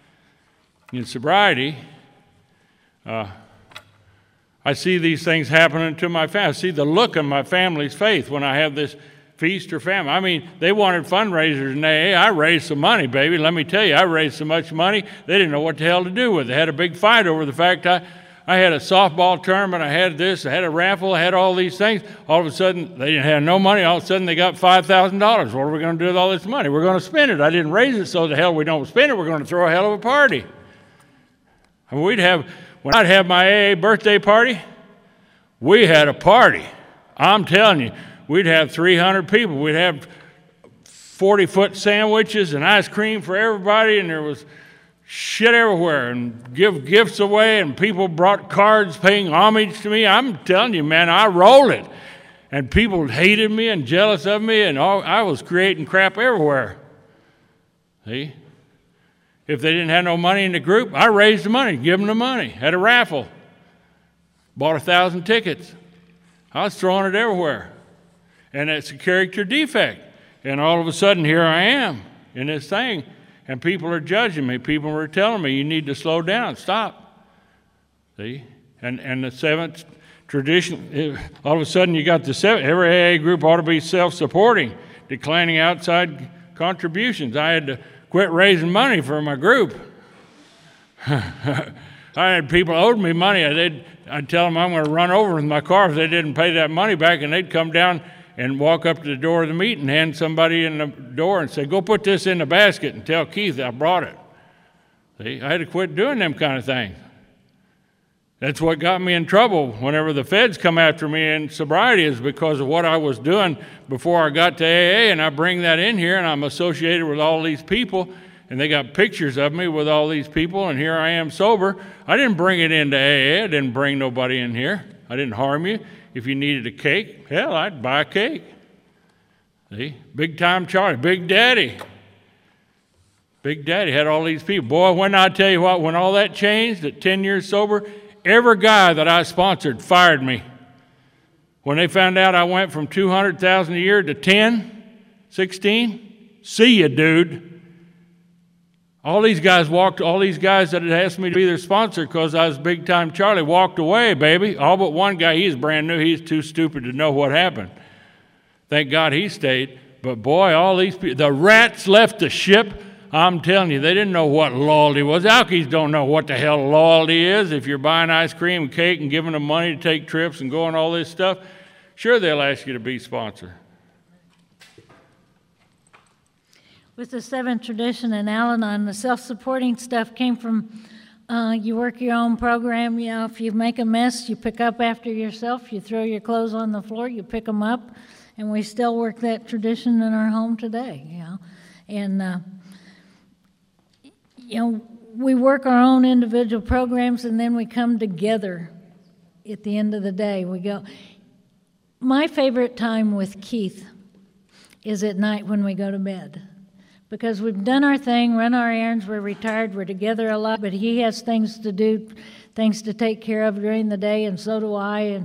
I see these things happening to my family. I see the look in my family's faith when I have this feast or famine. They wanted fundraisers in AA. I raised some money, baby. Let me tell you, I raised so much money, they didn't know what the hell to do with it. They had a big fight over the fact I had a softball tournament, I had this, I had a raffle, I had all these things. All of a sudden, they didn't have no money. All of a sudden, they got $5,000. What are we going to do with all this money? We're going to spend it. I didn't raise it, so the hell we don't spend it. We're going to throw a hell of a party. When I'd have my AA birthday party, we had a party. I'm telling you, we'd have 300 people. We'd have 40-foot sandwiches and ice cream for everybody, and there was shit everywhere, and give gifts away, and people brought cards paying homage to me. I'm telling you, man, I rolled it. And people hated me and jealous of me, and I was creating crap everywhere. See? If they didn't have no money in the group, I raised the money, give them the money. Had a raffle. Bought 1,000 tickets. I was throwing it everywhere. And it's a character defect. And all of a sudden, here I am in this thing. And people are judging me. People are telling me, you need to slow down, stop. See? And the seventh tradition, all of a sudden you got the seventh. Every AA group ought to be self-supporting, declining outside contributions. I had to quit raising money for my group. I had people owed me money. I'd tell them I'm going to run over with my car if they didn't pay that money back, and they'd come down and walk up to the door of the meeting, hand somebody in the door and say, go put this in the basket and tell Keith I brought it. See, I had to quit doing them kind of things. That's what got me in trouble whenever the feds come after me in sobriety, is because of what I was doing before I got to AA, and I bring that in here, and I'm associated with all these people, and they got pictures of me with all these people, and here I am sober. I didn't bring it into AA. I didn't bring nobody in here. I didn't harm you. If you needed a cake, hell, I'd buy a cake. See? Big time Charlie, Big Daddy. Big Daddy had all these people. Boy, when I tell you what, when all that changed at 10 years sober, every guy that I sponsored fired me. When they found out I went from $200,000 a year to 10, 16, see ya, dude. All these guys that had asked me to be their sponsor because I was Big Time Charlie walked away, baby. All but one guy, he's brand new. He's too stupid to know what happened. Thank God he stayed. But boy, all these people, the rats left the ship. I'm telling you, they didn't know what loyalty was. Alkies don't know what the hell loyalty is. If you're buying ice cream and cake and giving them money to take trips and going all this stuff, sure, they'll ask you to be sponsor. With the seventh tradition in Al-Anon, the self-supporting stuff came from you work your own program. You know, if you make a mess, you pick up after yourself. You throw your clothes on the floor, you pick them up. And we still work that tradition in our home today, you know. And you know, we work our own individual programs, and then we come together at the end of the day. We go. My favorite time with Keith is at night when we go to bed, because we've done our thing, run our errands, we're retired, we're together a lot, but he has things to do, things to take care of during the day, and so do I,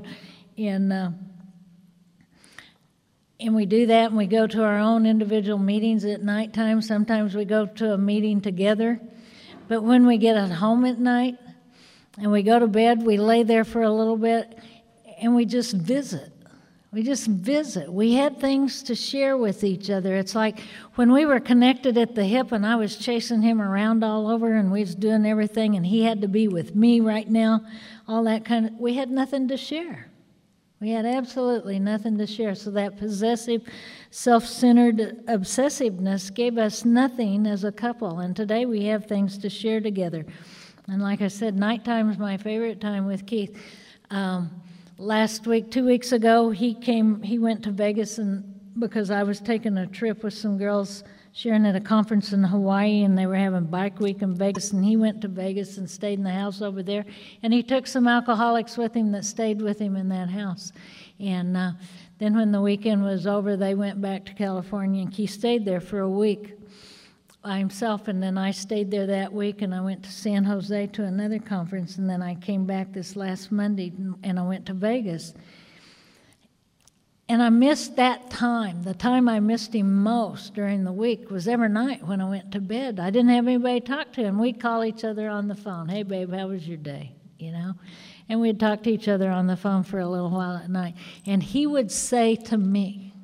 and we do that, and we go to our own individual meetings at nighttime. Sometimes we go to a meeting together. But when we get at home at night and we go to bed, we lay there for a little bit and we just visit. We just visit. We had things to share with each other. It's like when we were connected at the hip and I was chasing him around all over and we was doing everything and he had to be with me right now, all that kind of, we had nothing to share. We had absolutely nothing to share. So that possessive, self-centered obsessiveness gave us nothing as a couple. And today we have things to share together. And like I said, nighttime is my favorite time with Keith. Last week, 2 weeks ago, he went to Vegas and because I was taking a trip with some girls sharing at a conference in Hawaii, and they were having bike week in Vegas, and he went to Vegas and stayed in the house over there, and he took some alcoholics with him that stayed with him in that house. And then when the weekend was over, they went back to California, and Keith stayed there for a week by himself, and then I stayed there that week, and I went to San Jose to another conference, and then I came back this last Monday, and I went to Vegas. And I missed that time. The time I missed him most during the week was every night when I went to bed. I didn't have anybody to talk to, and we'd call each other on the phone. Hey, babe, how was your day? You know? And we'd talk to each other on the phone for a little while at night. And he would say to me,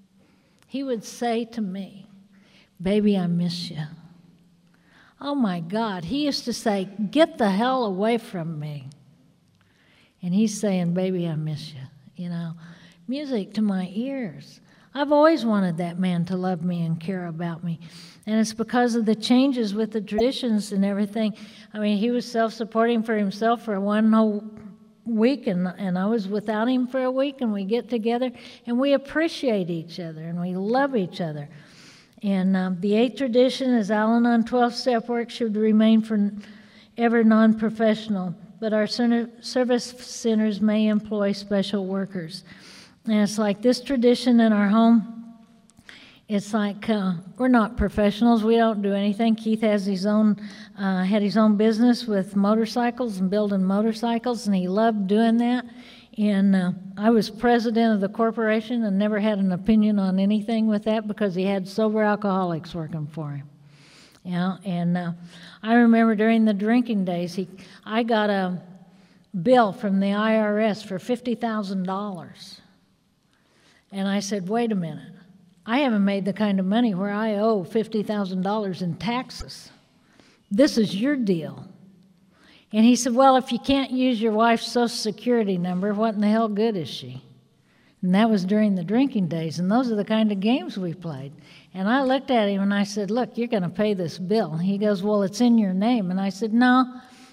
baby, I miss you. Oh, my God. He used to say, get the hell away from me. And he's saying, baby, I miss you, you know. Music to my ears. I've always wanted that man to love me and care about me. And it's because of the changes with the traditions and everything. I mean, he was self-supporting for himself for one whole week, and I was without him for a week, and we get together, and we appreciate each other, and we love each other. And the eighth tradition is Al-Anon 12-step work should remain forever non-professional, but our service centers may employ special workers. And it's like this tradition in our home, it's like we're not professionals. We don't do anything. Keith has had his own business with motorcycles and building motorcycles, and he loved doing that. And I was president of the corporation and never had an opinion on anything with that because he had sober alcoholics working for him. You know? And I remember during the drinking days, I got a bill from the IRS for $50,000. And I said, wait a minute, I haven't made the kind of money where I owe $50,000 in taxes. This is your deal. And he said, well, if you can't use your wife's Social Security number, what in the hell good is she? And that was during the drinking days, and those are the kind of games we played. And I looked at him and I said, look, you're going to pay this bill. And he goes, well, it's in your name. And I said, no,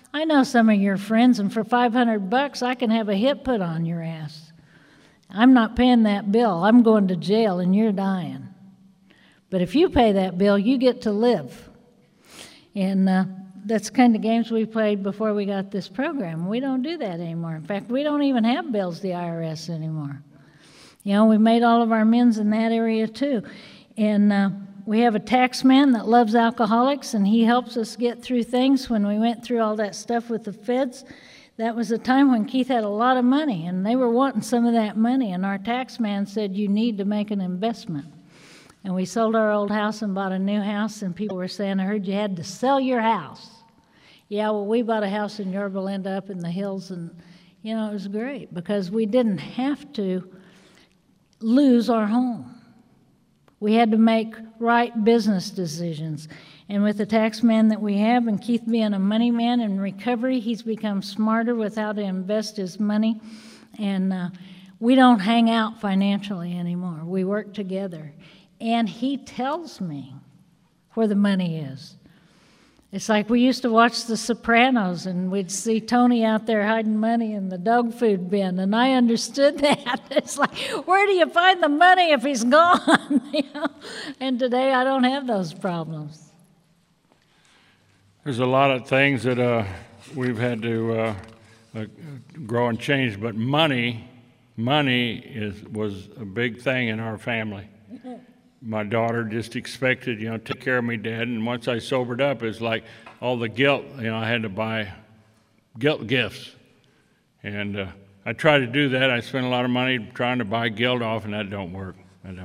I know some of your friends, and for $500, I can have a hit put on your ass. I'm not paying that bill. I'm going to jail, and you're dying. But if you pay that bill, you get to live. And that's the kind of games we played before we got this program. We don't do that anymore. In fact, we don't even have bills the IRS anymore. You know, we made all of our amends in that area too. And we have a tax man that loves alcoholics, and he helps us get through things. When we went through all that stuff with the feds, that was a time when Keith had a lot of money, and they were wanting some of that money. And our tax man said, you need to make an investment. And we sold our old house and bought a new house, and people were saying, I heard you had to sell your house. Yeah, well, we bought a house in Yorba Linda up in the hills, and, you know, it was great because we didn't have to lose our home. We had to make right business decisions. And with the tax man that we have, and Keith being a money man in recovery, he's become smarter with how to invest his money. And we don't hang out financially anymore. We work together. And he tells me where the money is. It's like we used to watch The Sopranos, and we'd see Tony out there hiding money in the dog food bin, and I understood that. It's like, where do you find the money if he's gone? You know? And today I don't have those problems. There's a lot of things that we've had to grow and change, but money was a big thing in our family. My daughter just expected, you know, take care of me, Dad. And once I sobered up, it's like all the guilt, you know, I had to buy guilt gifts. And I try to do that. I spend a lot of money trying to buy guilt off, and that don't work.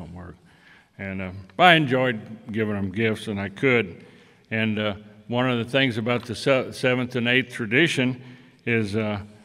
And I enjoyed giving them gifts, and I could. And one of the things about the 7th and 8th tradition is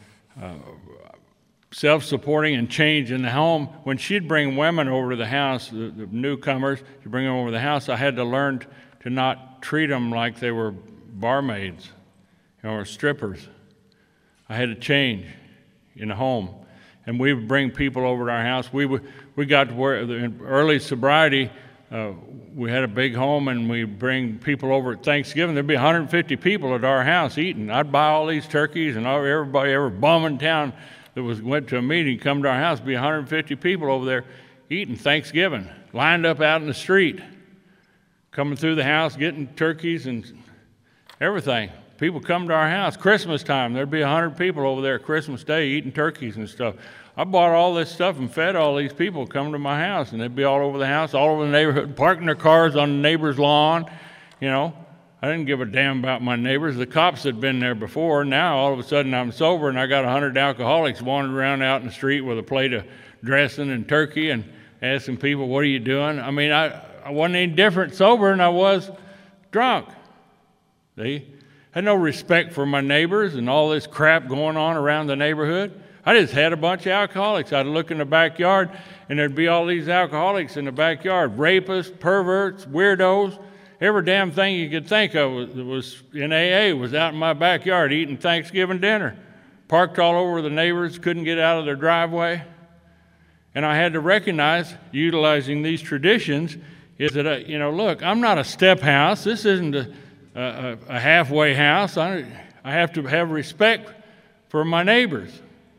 self-supporting and change in the home. When she'd bring women over to the house, the newcomers, to bring them over to the house, I had to learn to not treat them like they were barmaids, you know, or strippers. I had to change in the home. And we would bring people over to our house. We got to where, in early sobriety, we had a big home, and we'd bring people over at Thanksgiving. There'd be 150 people at our house eating. I'd buy all these turkeys, and everybody, every bum in town that went to a meeting, come to our house, be 150 people over there eating Thanksgiving, lined up out in the street, coming through the house, getting turkeys and everything. People come to our house. Christmas time, there'd be 100 people over there Christmas Day eating turkeys and stuff. I bought all this stuff and fed all these people coming to my house, and they'd be all over the house, all over the neighborhood, parking their cars on the neighbor's lawn, you know. I didn't give a damn about my neighbors. The cops had been there before. Now, all of a sudden, I'm sober, and I got 100 alcoholics wandering around out in the street with a plate of dressing and turkey and asking people, what are you doing? I mean, I wasn't any different sober than I was drunk. See? I had no respect for my neighbors and all this crap going on around the neighborhood. I just had a bunch of alcoholics. I'd look in the backyard, and there'd be all these alcoholics in the backyard, rapists, perverts, weirdos. Every damn thing you could think of was in AA was out in my backyard eating Thanksgiving dinner. Parked all over the neighbors, couldn't get out of their driveway. And I had to recognize, utilizing these traditions, is that, you know, look, I'm not a step house. This isn't a halfway house. I have to have respect for my neighbors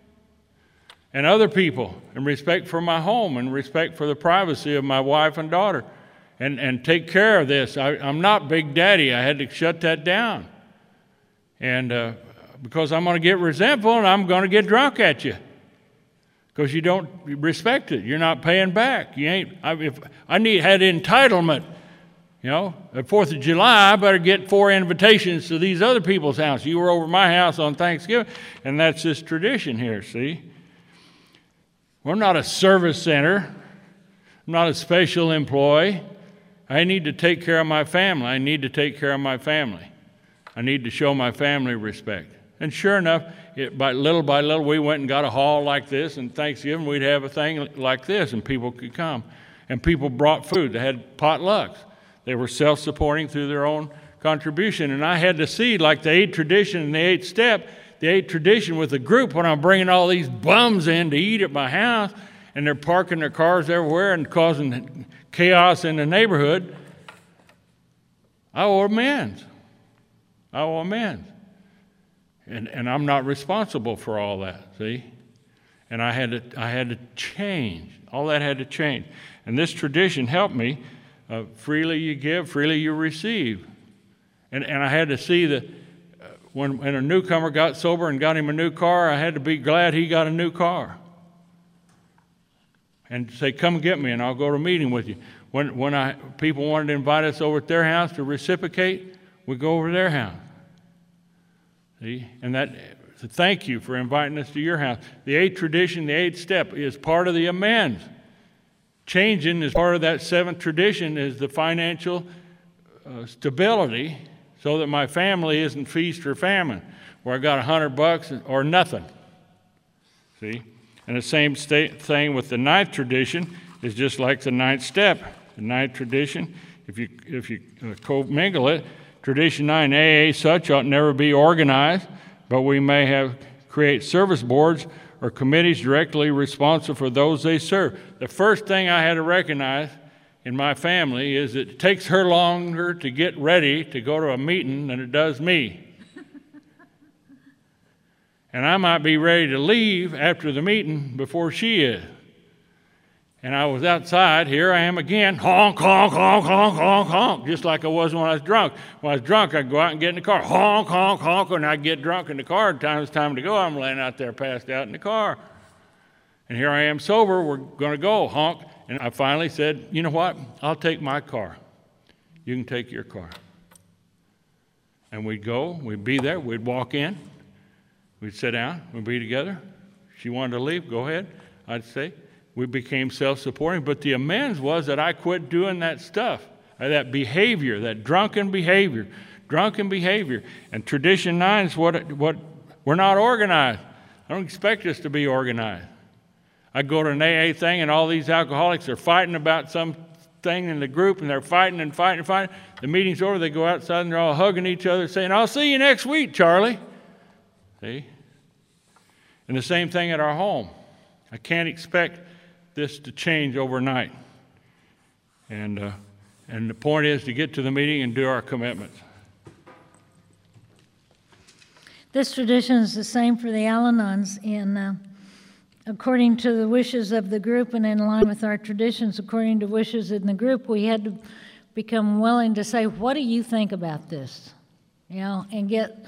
and other people, and respect for my home, and respect for the privacy of my wife and daughter. And take care of this. I'm not Big Daddy. I had to shut that down. And because I'm going to get resentful, and I'm going to get drunk at you. Because you don't respect it. You're not paying back. You ain't. Had entitlement. You know, at 4th of July, I better get 4 invitations to these other people's house. You were over my house on Thanksgiving. And that's this tradition here, see? We're not a service center. I'm not a special employee. I need to take care of my family. I need to take care of my family. I need to show my family respect. And sure enough, by little, we went and got a hall like this, and Thanksgiving we'd have a thing like this, and people could come. And people brought food. They had potlucks. They were self-supporting through their own contribution. And I had to see, like the 8th tradition and the 8th step, the 8th tradition with the group, when I'm bringing all these bums in to eat at my house, and they're parking their cars everywhere and causing chaos in the neighborhood, I owe amends. And I'm not responsible for all that, see? And I had to change. All that had to change. And this tradition helped me. Freely you give, freely you receive. And I had to see that when a newcomer got sober and got him a new car, I had to be glad he got a new car. And say, come get me and I'll go to a meeting with you. When people wanted to invite us over at their house to reciprocate, we go over to their house. See? And so thank you for inviting us to your house. The 8th tradition, the 8th step, is part of the amends. Changing is part of that 7th tradition, is the financial stability, so that my family isn't feast or famine, where I got $100 or nothing. See? And the same thing with the 9th tradition is just like the 9th step. The 9th tradition, if you commingle it, Tradition 9, AA such ought never be organized, but we may create service boards or committees directly responsible for those they serve. The first thing I had to recognize in my family is it takes her longer to get ready to go to a meeting than it does me. And I might be ready to leave after the meeting before she is. And I was outside, here I am again, honk, honk, honk, honk, honk, honk, just like I was when I was drunk. When I was drunk, I'd go out and get in the car, honk, honk, honk, and I'd get drunk in the car. It's time to go, I'm laying out there passed out in the car. And here I am sober, we're going to go, honk. And I finally said, you know what, I'll take my car. You can take your car. And we'd go, we'd be there, we'd walk in, we'd sit down, we'd be together. She wanted to leave, go ahead, I'd say. We became self-supporting, but the amends was that I quit doing that stuff, that behavior, that drunken behavior. And Tradition 9 is what we're not organized. I don't expect us to be organized. I go to an AA thing, and all these alcoholics are fighting about some thing in the group, and they're fighting and fighting and fighting. The meeting's over, they go outside, and they're all hugging each other, saying, I'll see you next week, Charlie. See? And the same thing at our home. I can't expect this to change overnight. And the point is to get to the meeting and do our commitments. This tradition is the same for the Al-Anons. According to the wishes of the group and in line with our traditions, according to wishes in the group, we had to become willing to say, what do you think about this? You know, and get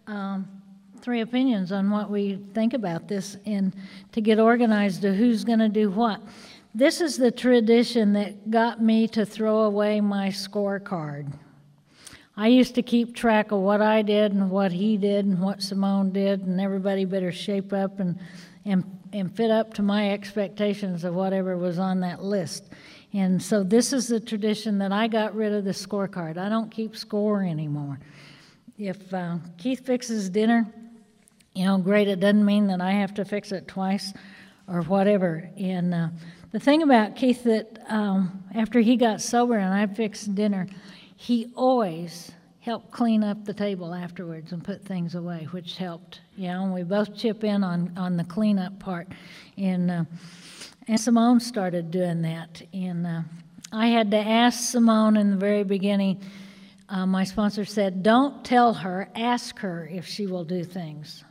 3 opinions on what we think about this, and to get organized to who's going to do what. This is the tradition that got me to throw away my scorecard. I used to keep track of what I did and what he did and what Simone did, and everybody better shape up and fit up to my expectations of whatever was on that list. And so this is the tradition that I got rid of the scorecard. I don't keep score anymore. If Keith fixes dinner, you know, great, it doesn't mean that I have to fix it twice or whatever. And the thing about Keith that after he got sober and I fixed dinner, he always helped clean up the table afterwards and put things away, which helped. You know, and we both chip in on the cleanup part. And Simone started doing that. And I had to ask Simone in the very beginning. My sponsor said, don't tell her, ask her if she will do things.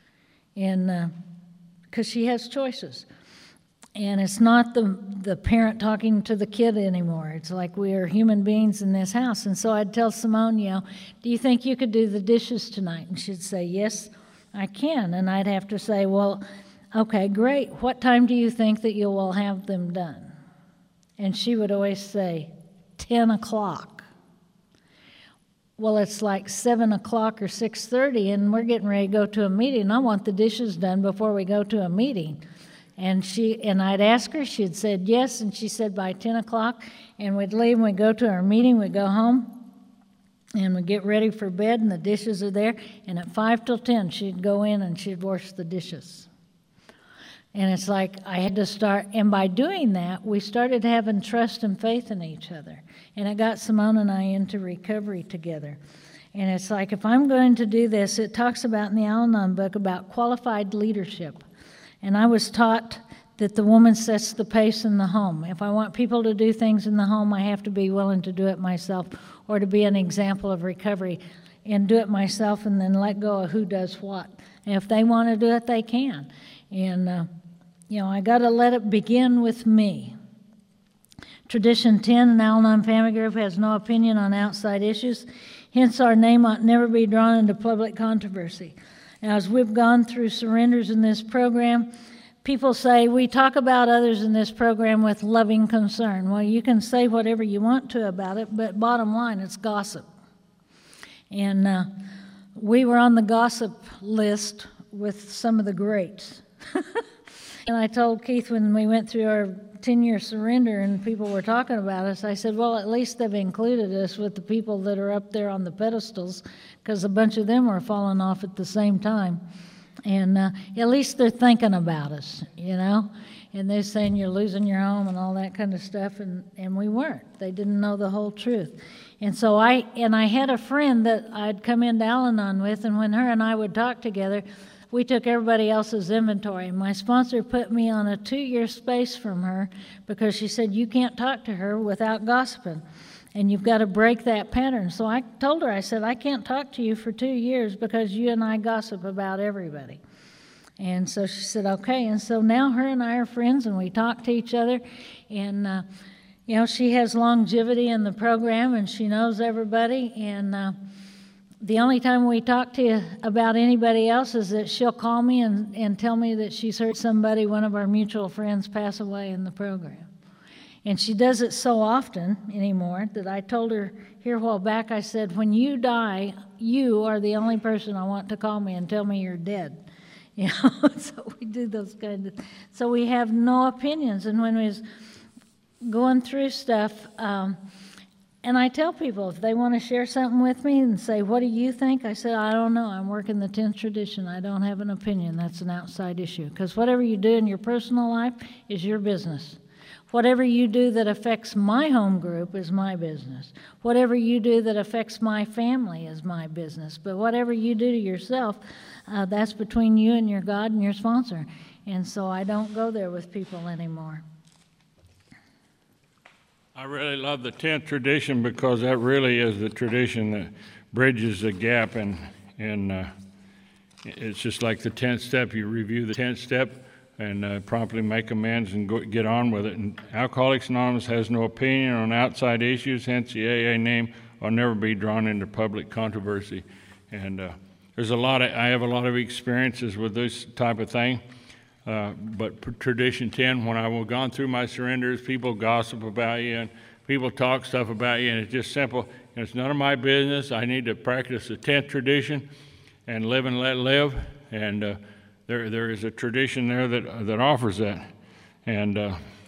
And because she has choices. And it's not the parent talking to the kid anymore. It's like we are human beings in this house. And so I'd tell Simone, you know, do you think you could do the dishes tonight? And she'd say, yes, I can. And I'd have to say, well, okay, great. What time do you think that you will have them done? And she would always say, 10 o'clock. Well, it's like 7 o'clock or 6:30, and we're getting ready to go to a meeting. I want the dishes done before we go to a meeting. And I'd ask her, she'd said yes, and she said by 10 o'clock, and we'd leave, and we'd go to our meeting, we'd go home, and we'd get ready for bed, and the dishes are there, and at 5 till 10, she'd go in and she'd wash the dishes. And it's like I had to start, and by doing that, we started having trust and faith in each other. And it got Simone and I into recovery together. And it's like, if I'm going to do this, it talks about in the Al-Anon book about qualified leadership. And I was taught that the woman sets the pace in the home. If I want people to do things in the home, I have to be willing to do it myself or to be an example of recovery. and do it myself and then let go of who does what. And if they want to do it, they can. And, I got to let it begin with me. Tradition 10, an Al-Anon family group has no opinion on outside issues. Hence, our name ought never be drawn into public controversy. Now, as we've gone through surrenders in this program, people say, we talk about others in this program with loving concern. Well, you can say whatever you want to about it, but bottom line, it's gossip. And we were on the gossip list with some of the greats. And I told Keith when we went through our 10-year surrender and people were talking about us, I said, well, at least they've included us with the people that are up there on the pedestals, because a bunch of them were falling off at the same time. And at least they're thinking about us, and they're saying you're losing your home and all that kind of stuff, and we weren't. They didn't know the whole truth. And so I had a friend that I'd come into Al-Anon with, and when her and I would talk together, we took everybody else's inventory. My sponsor put me on a 2-year space from her because she said, you can't talk to her without gossiping, and you've got to break that pattern. So I told her, I said, I can't talk to you for 2 years because you and I gossip about everybody. And so she said, okay. And so now her and I are friends, and we talk to each other. And, she has longevity in the program, and she knows everybody. And the only time we talk to you about anybody else is that she'll call me and tell me that she's heard somebody, one of our mutual friends, pass away in the program. And she does it so often anymore that I told her here a while back, I said, when you die, you are the only person I want to call me and tell me you're dead. So we do those kind of, so we have no opinions. And when we was going through stuff, and I tell people if they want to share something with me and say, what do you think? I said, I don't know. I'm working the 10th tradition. I don't have an opinion. That's an outside issue. Because whatever you do in your personal life is your business. Whatever you do that affects my home group is my business. Whatever you do that affects my family is my business. But whatever you do to yourself, that's between you and your God and your sponsor. And so I don't go there with people anymore. I really love the 10th tradition because that really is the tradition that bridges the gap, and it's just like the 10th step. You review the 10th step and promptly make amends and get on with it. And Alcoholics Anonymous has no opinion on outside issues, hence the AA name will never be drawn into public controversy. And I have a lot of experiences with this type of thing. But Tradition 10, when I've gone through my surrenders, people gossip about you and people talk stuff about you, and it's just simple. It's none of my business. I need to practice the 10th tradition and live and let live. And there is a tradition there that offers that. And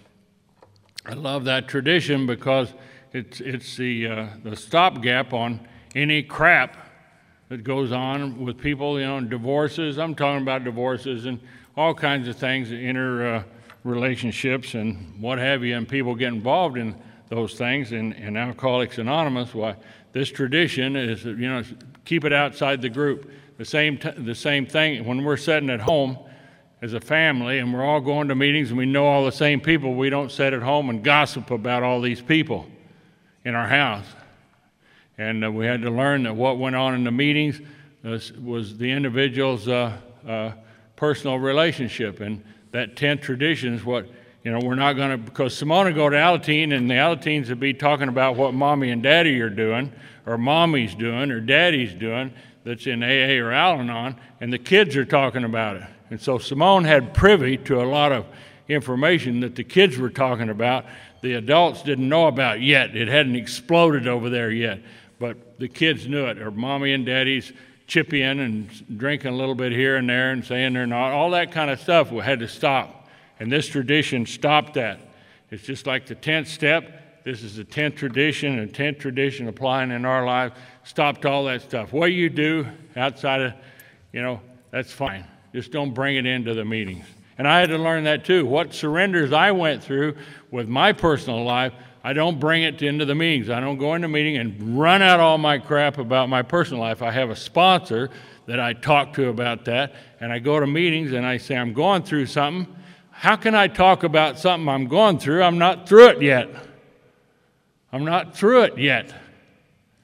I love that tradition because it's the stopgap on any crap that goes on with people, divorces. I'm talking about divorces and all kinds of things, inter relationships and what have you, and people get involved in those things. And Alcoholics Anonymous, why this tradition is, keep it outside the group. The same thing when we're sitting at home as a family and we're all going to meetings and we know all the same people. We don't sit at home and gossip about all these people in our house. And we had to learn that what went on in the meetings was the individual's personal relationship. And that 10th tradition is what, we're not going to, because Simone would go to Alateen and the Alateens would be talking about what mommy and daddy are doing, or mommy's doing, or daddy's doing, that's in AA or Al-Anon, and the kids are talking about it. And so Simone had privy to a lot of information that the kids were talking about. The adults didn't know about yet. It hadn't exploded over there yet. But the kids knew it, or mommy and daddy's chip in and drinking a little bit here and there and saying they're not. All that kind of stuff we had to stop. And this tradition stopped that. It's just like the 10th step. This is the 10th tradition, and 10th tradition applying in our lives stopped all that stuff. What you do outside of, that's fine. Just don't bring it into the meetings. And I had to learn that too. What surrenders I went through with my personal life, I don't bring it into the meetings. I don't go into a meeting and run out all my crap about my personal life. I have a sponsor that I talk to about that, and I go to meetings and I say, I'm going through something. How can I talk about something I'm going through? I'm not through it yet. I'm not through it yet.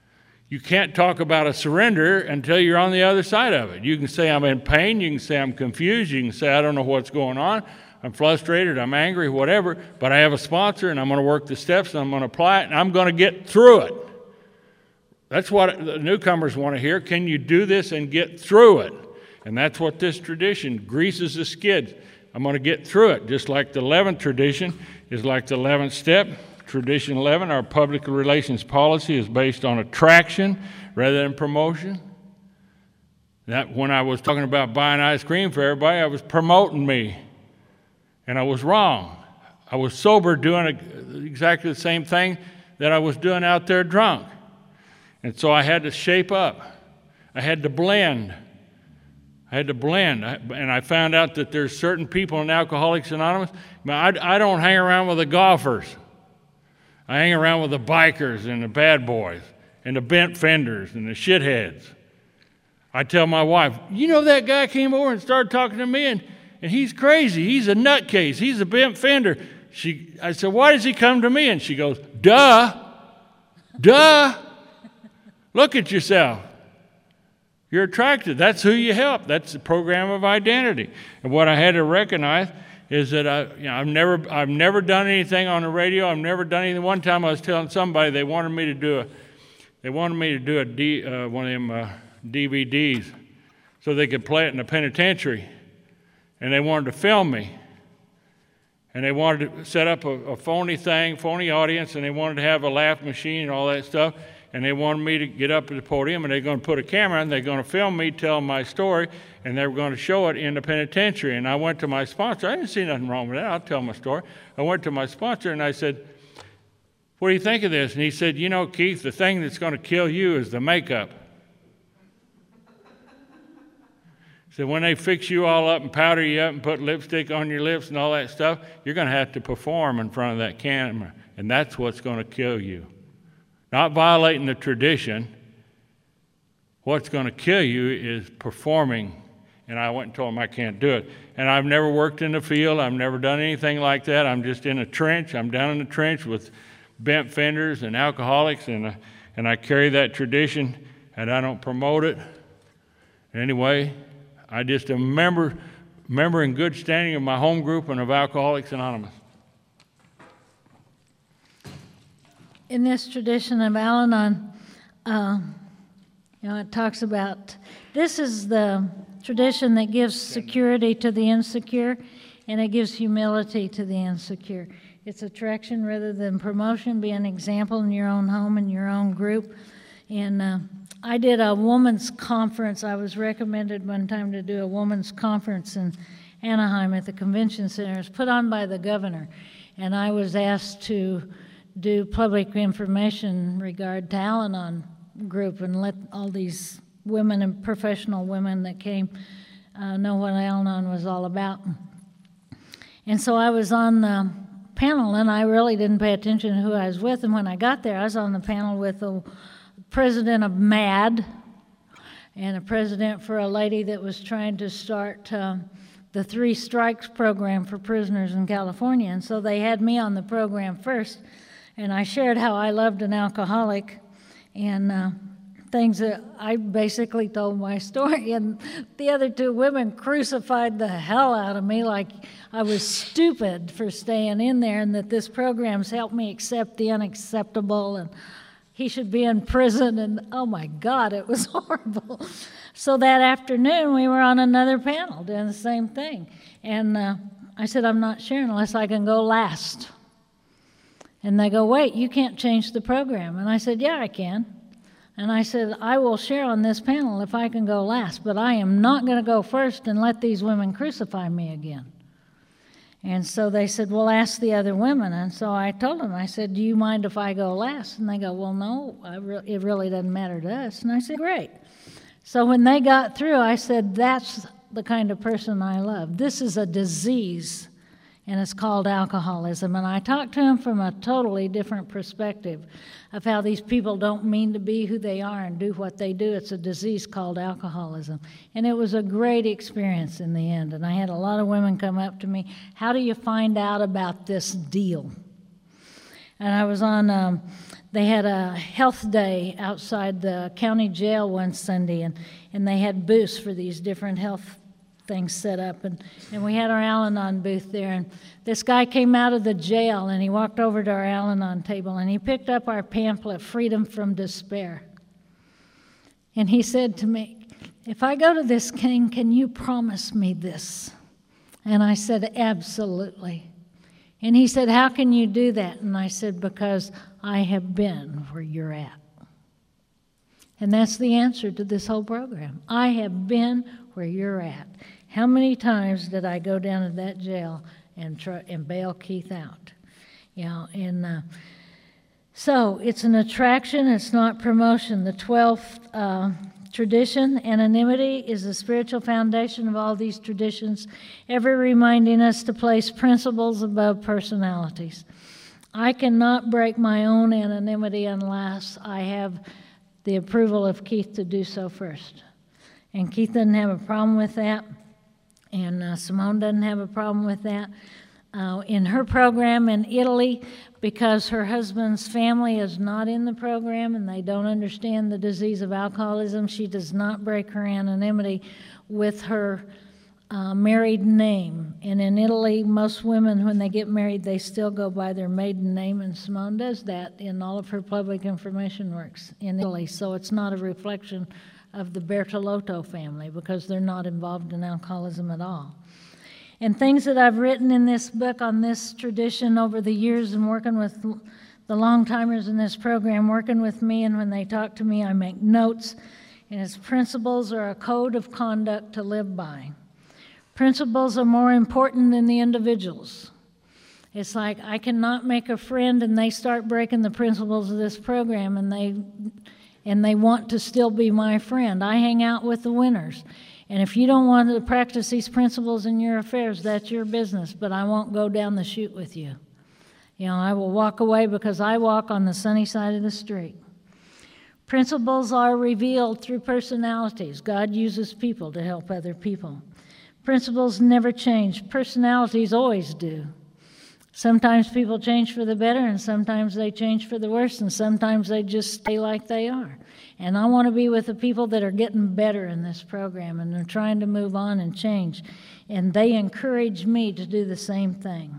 You can't talk about a surrender until you're on the other side of it. You can say, I'm in pain. You can say, I'm confused. You can say, I don't know what's going on. I'm frustrated. I'm angry, whatever. But I have a sponsor, and I'm going to work the steps, and I'm going to apply it, and I'm going to get through it. That's what the newcomers want to hear. Can you do this and get through it? And that's what this tradition greases the skids. I'm going to get through it, just like the 11th tradition is like the 11th step. Tradition 11, our public relations policy is based on attraction rather than promotion. That when I was talking about buying ice cream for everybody, I was promoting me, and I was wrong. I was sober doing exactly the same thing that I was doing out there drunk. And so I had to shape up. I had to blend. And I found out that there's certain people in Alcoholics Anonymous. I don't hang around with the golfers. I hang around with the bikers and the bad boys and the bent fenders and the shitheads. I tell my wife, you know that guy came over and started talking to me, and he's crazy. He's a nutcase. He's a bent fender. I said, why does he come to me? And she goes, duh. Look at yourself. You're attracted. That's who you help. That's the program of identity. And what I had to recognize is that I've never done anything on the radio. I've never done anything. One time I was telling somebody they wanted me to do one of them DVDs so they could play it in the penitentiary, and they wanted to film me, and they wanted to set up a phony audience, and they wanted to have a laugh machine and all that stuff. And they wanted me to get up at the podium, and they're going to put a camera and they're going to film me telling my story, and they were going to show it in the penitentiary. And I went to my sponsor. I didn't see nothing wrong with that. I'll tell my story. I went to my sponsor, and I said, what do you think of this? And he said, you know, Keith, the thing that's going to kill you is the makeup. So when they fix you all up and powder you up and put lipstick on your lips and all that stuff, you're going to have to perform in front of that camera, and that's what's going to kill you. Not violating the tradition. What's going to kill you is performing. And I went and told him I can't do it. And I've never worked in the field. I've never done anything like that. I'm just in a trench. I'm down in the trench with bent fenders and alcoholics, and I carry that tradition, and I don't promote it. Anyway, I just am a member in good standing of my home group and of Alcoholics Anonymous. In this tradition of Al-Anon, it talks about, this is the tradition that gives security to the insecure, and it gives humility to the insecure. It's attraction rather than promotion. Be an example in your own home and your own group. And I did a women's conference. I was recommended one time to do a women's conference in Anaheim at the convention center. It was put on by the governor, and I was asked to do public information in regard to Al-Anon group and let all these women and professional women that came know what Al-Anon was all about. And so I was on the panel, and I really didn't pay attention to who I was with. And when I got there, I was on the panel with the president of MAD and a president for a lady that was trying to start the 3 Strikes program for prisoners in California. And so they had me on the program first. And I shared how I loved an alcoholic and things that I basically told my story. And the other 2 women crucified the hell out of me like I was stupid for staying in there, and that this program's helped me accept the unacceptable, and he should be in prison. And oh my God, it was horrible. So that afternoon we were on another panel doing the same thing. And I said, I'm not sharing unless I can go last. And they go, wait, you can't change the program. And I said, yeah, I can. And I said, I will share on this panel if I can go last, but I am not going to go first and let these women crucify me again. And so they said, well, ask the other women. And so I told them, I said, do you mind if I go last? And they go, well, no, it really doesn't matter to us. And I said, great. So when they got through, I said, that's the kind of person I love. This is a disease, and it's called alcoholism. And I talked to him from a totally different perspective of how these people don't mean to be who they are and do what they do. It's a disease called alcoholism. And it was a great experience in the end. And I had a lot of women come up to me, how do you find out about this deal? And I was on, they had a health day outside the county jail one Sunday, and they had booths for these different health things set up. And we had our Al-Anon booth there. And this guy came out of the jail, and he walked over to our Al-Anon table, and he picked up our pamphlet, Freedom from Despair. And he said to me, "If I go to this king, can you promise me this?" And I said, "Absolutely." And he said, "How can you do that?" And I said, "Because I have been where you're at." And that's the answer to this whole program. I have been where you're at. How many times did I go down to that jail and bail Keith out? So it's an attraction, it's not promotion. The 12th tradition, anonymity, is the spiritual foundation of all these traditions, ever reminding us to place principles above personalities. I cannot break my own anonymity unless I have the approval of Keith to do so first. And Keith doesn't have a problem with that, and Simone doesn't have a problem with that. In her program in Italy, because her husband's family is not in the program and they don't understand the disease of alcoholism, she does not break her anonymity with her married name. And in Italy, most women, when they get married, they still go by their maiden name, and Simone does that in all of her public information works in Italy. So it's not a reflection of the Bertolotto family because they're not involved in alcoholism at all. And things that I've written in this book on this tradition over the years and working with the long-timers in this program, working with me, and when they talk to me, I make notes, and its principles are a code of conduct to live by. Principles are more important than the individuals. It's like I cannot make a friend and they start breaking the principles of this program and they want to still be my friend. I hang out with the winners. And if you don't want to practice these principles in your affairs, that's your business, but I won't go down the chute with you. I will walk away because I walk on the sunny side of the street. Principles are revealed through personalities. God uses people to help other people. Principles never change. Personalities always do. Sometimes people change for the better, and sometimes they change for the worse, and sometimes they just stay like they are. And I want to be with the people that are getting better in this program, and they're trying to move on and change. And they encourage me to do the same thing.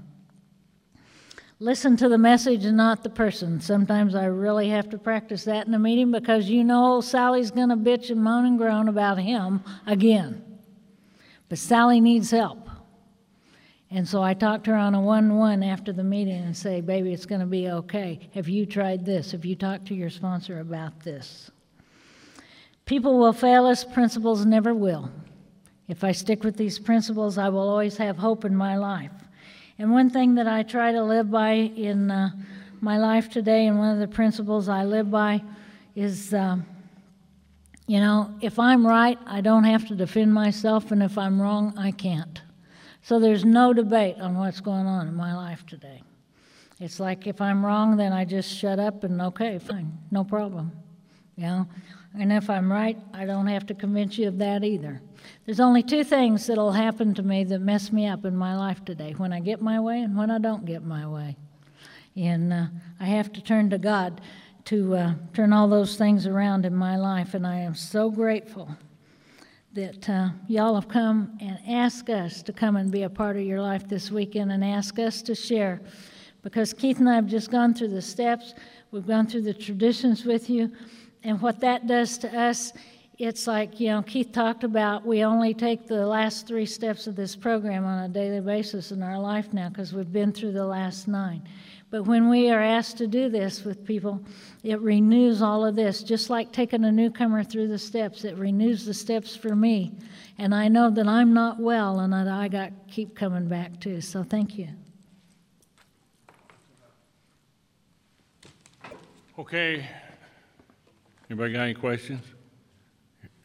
Listen to the message and not the person. Sometimes I really have to practice that in a meeting because old Sally's going to bitch and moan and groan about him again. But Sally needs help. And so I talk to her on a one-on-one after the meeting and say, "Baby, it's going to be okay. Have you tried this? Have you talked to your sponsor about this?" People will fail us, principles never will. If I stick with these principles, I will always have hope in my life. And one thing that I try to live by in my life today, and one of the principles I live by is, if I'm right, I don't have to defend myself, and if I'm wrong, I can't. So there's no debate on what's going on in my life today. It's like if I'm wrong, then I just shut up and okay, fine, no problem. And if I'm right, I don't have to convince you of that either. There's only two things that'll happen to me that mess me up in my life today: when I get my way and when I don't get my way. And I have to turn to God to turn all those things around in my life, and I am so grateful that y'all have come and asked us to come and be a part of your life this weekend and ask us to share. Because Keith and I have just gone through the steps, we've gone through the traditions with you, and what that does to us, it's like, Keith talked about, we only take the last 3 steps of this program on a daily basis in our life now because we've been through the last 9. But when we are asked to do this with people, it renews all of this. Just like taking a newcomer through the steps, it renews the steps for me. And I know that I'm not well and that I got to keep coming back too. So thank you. Okay. Anybody got any questions?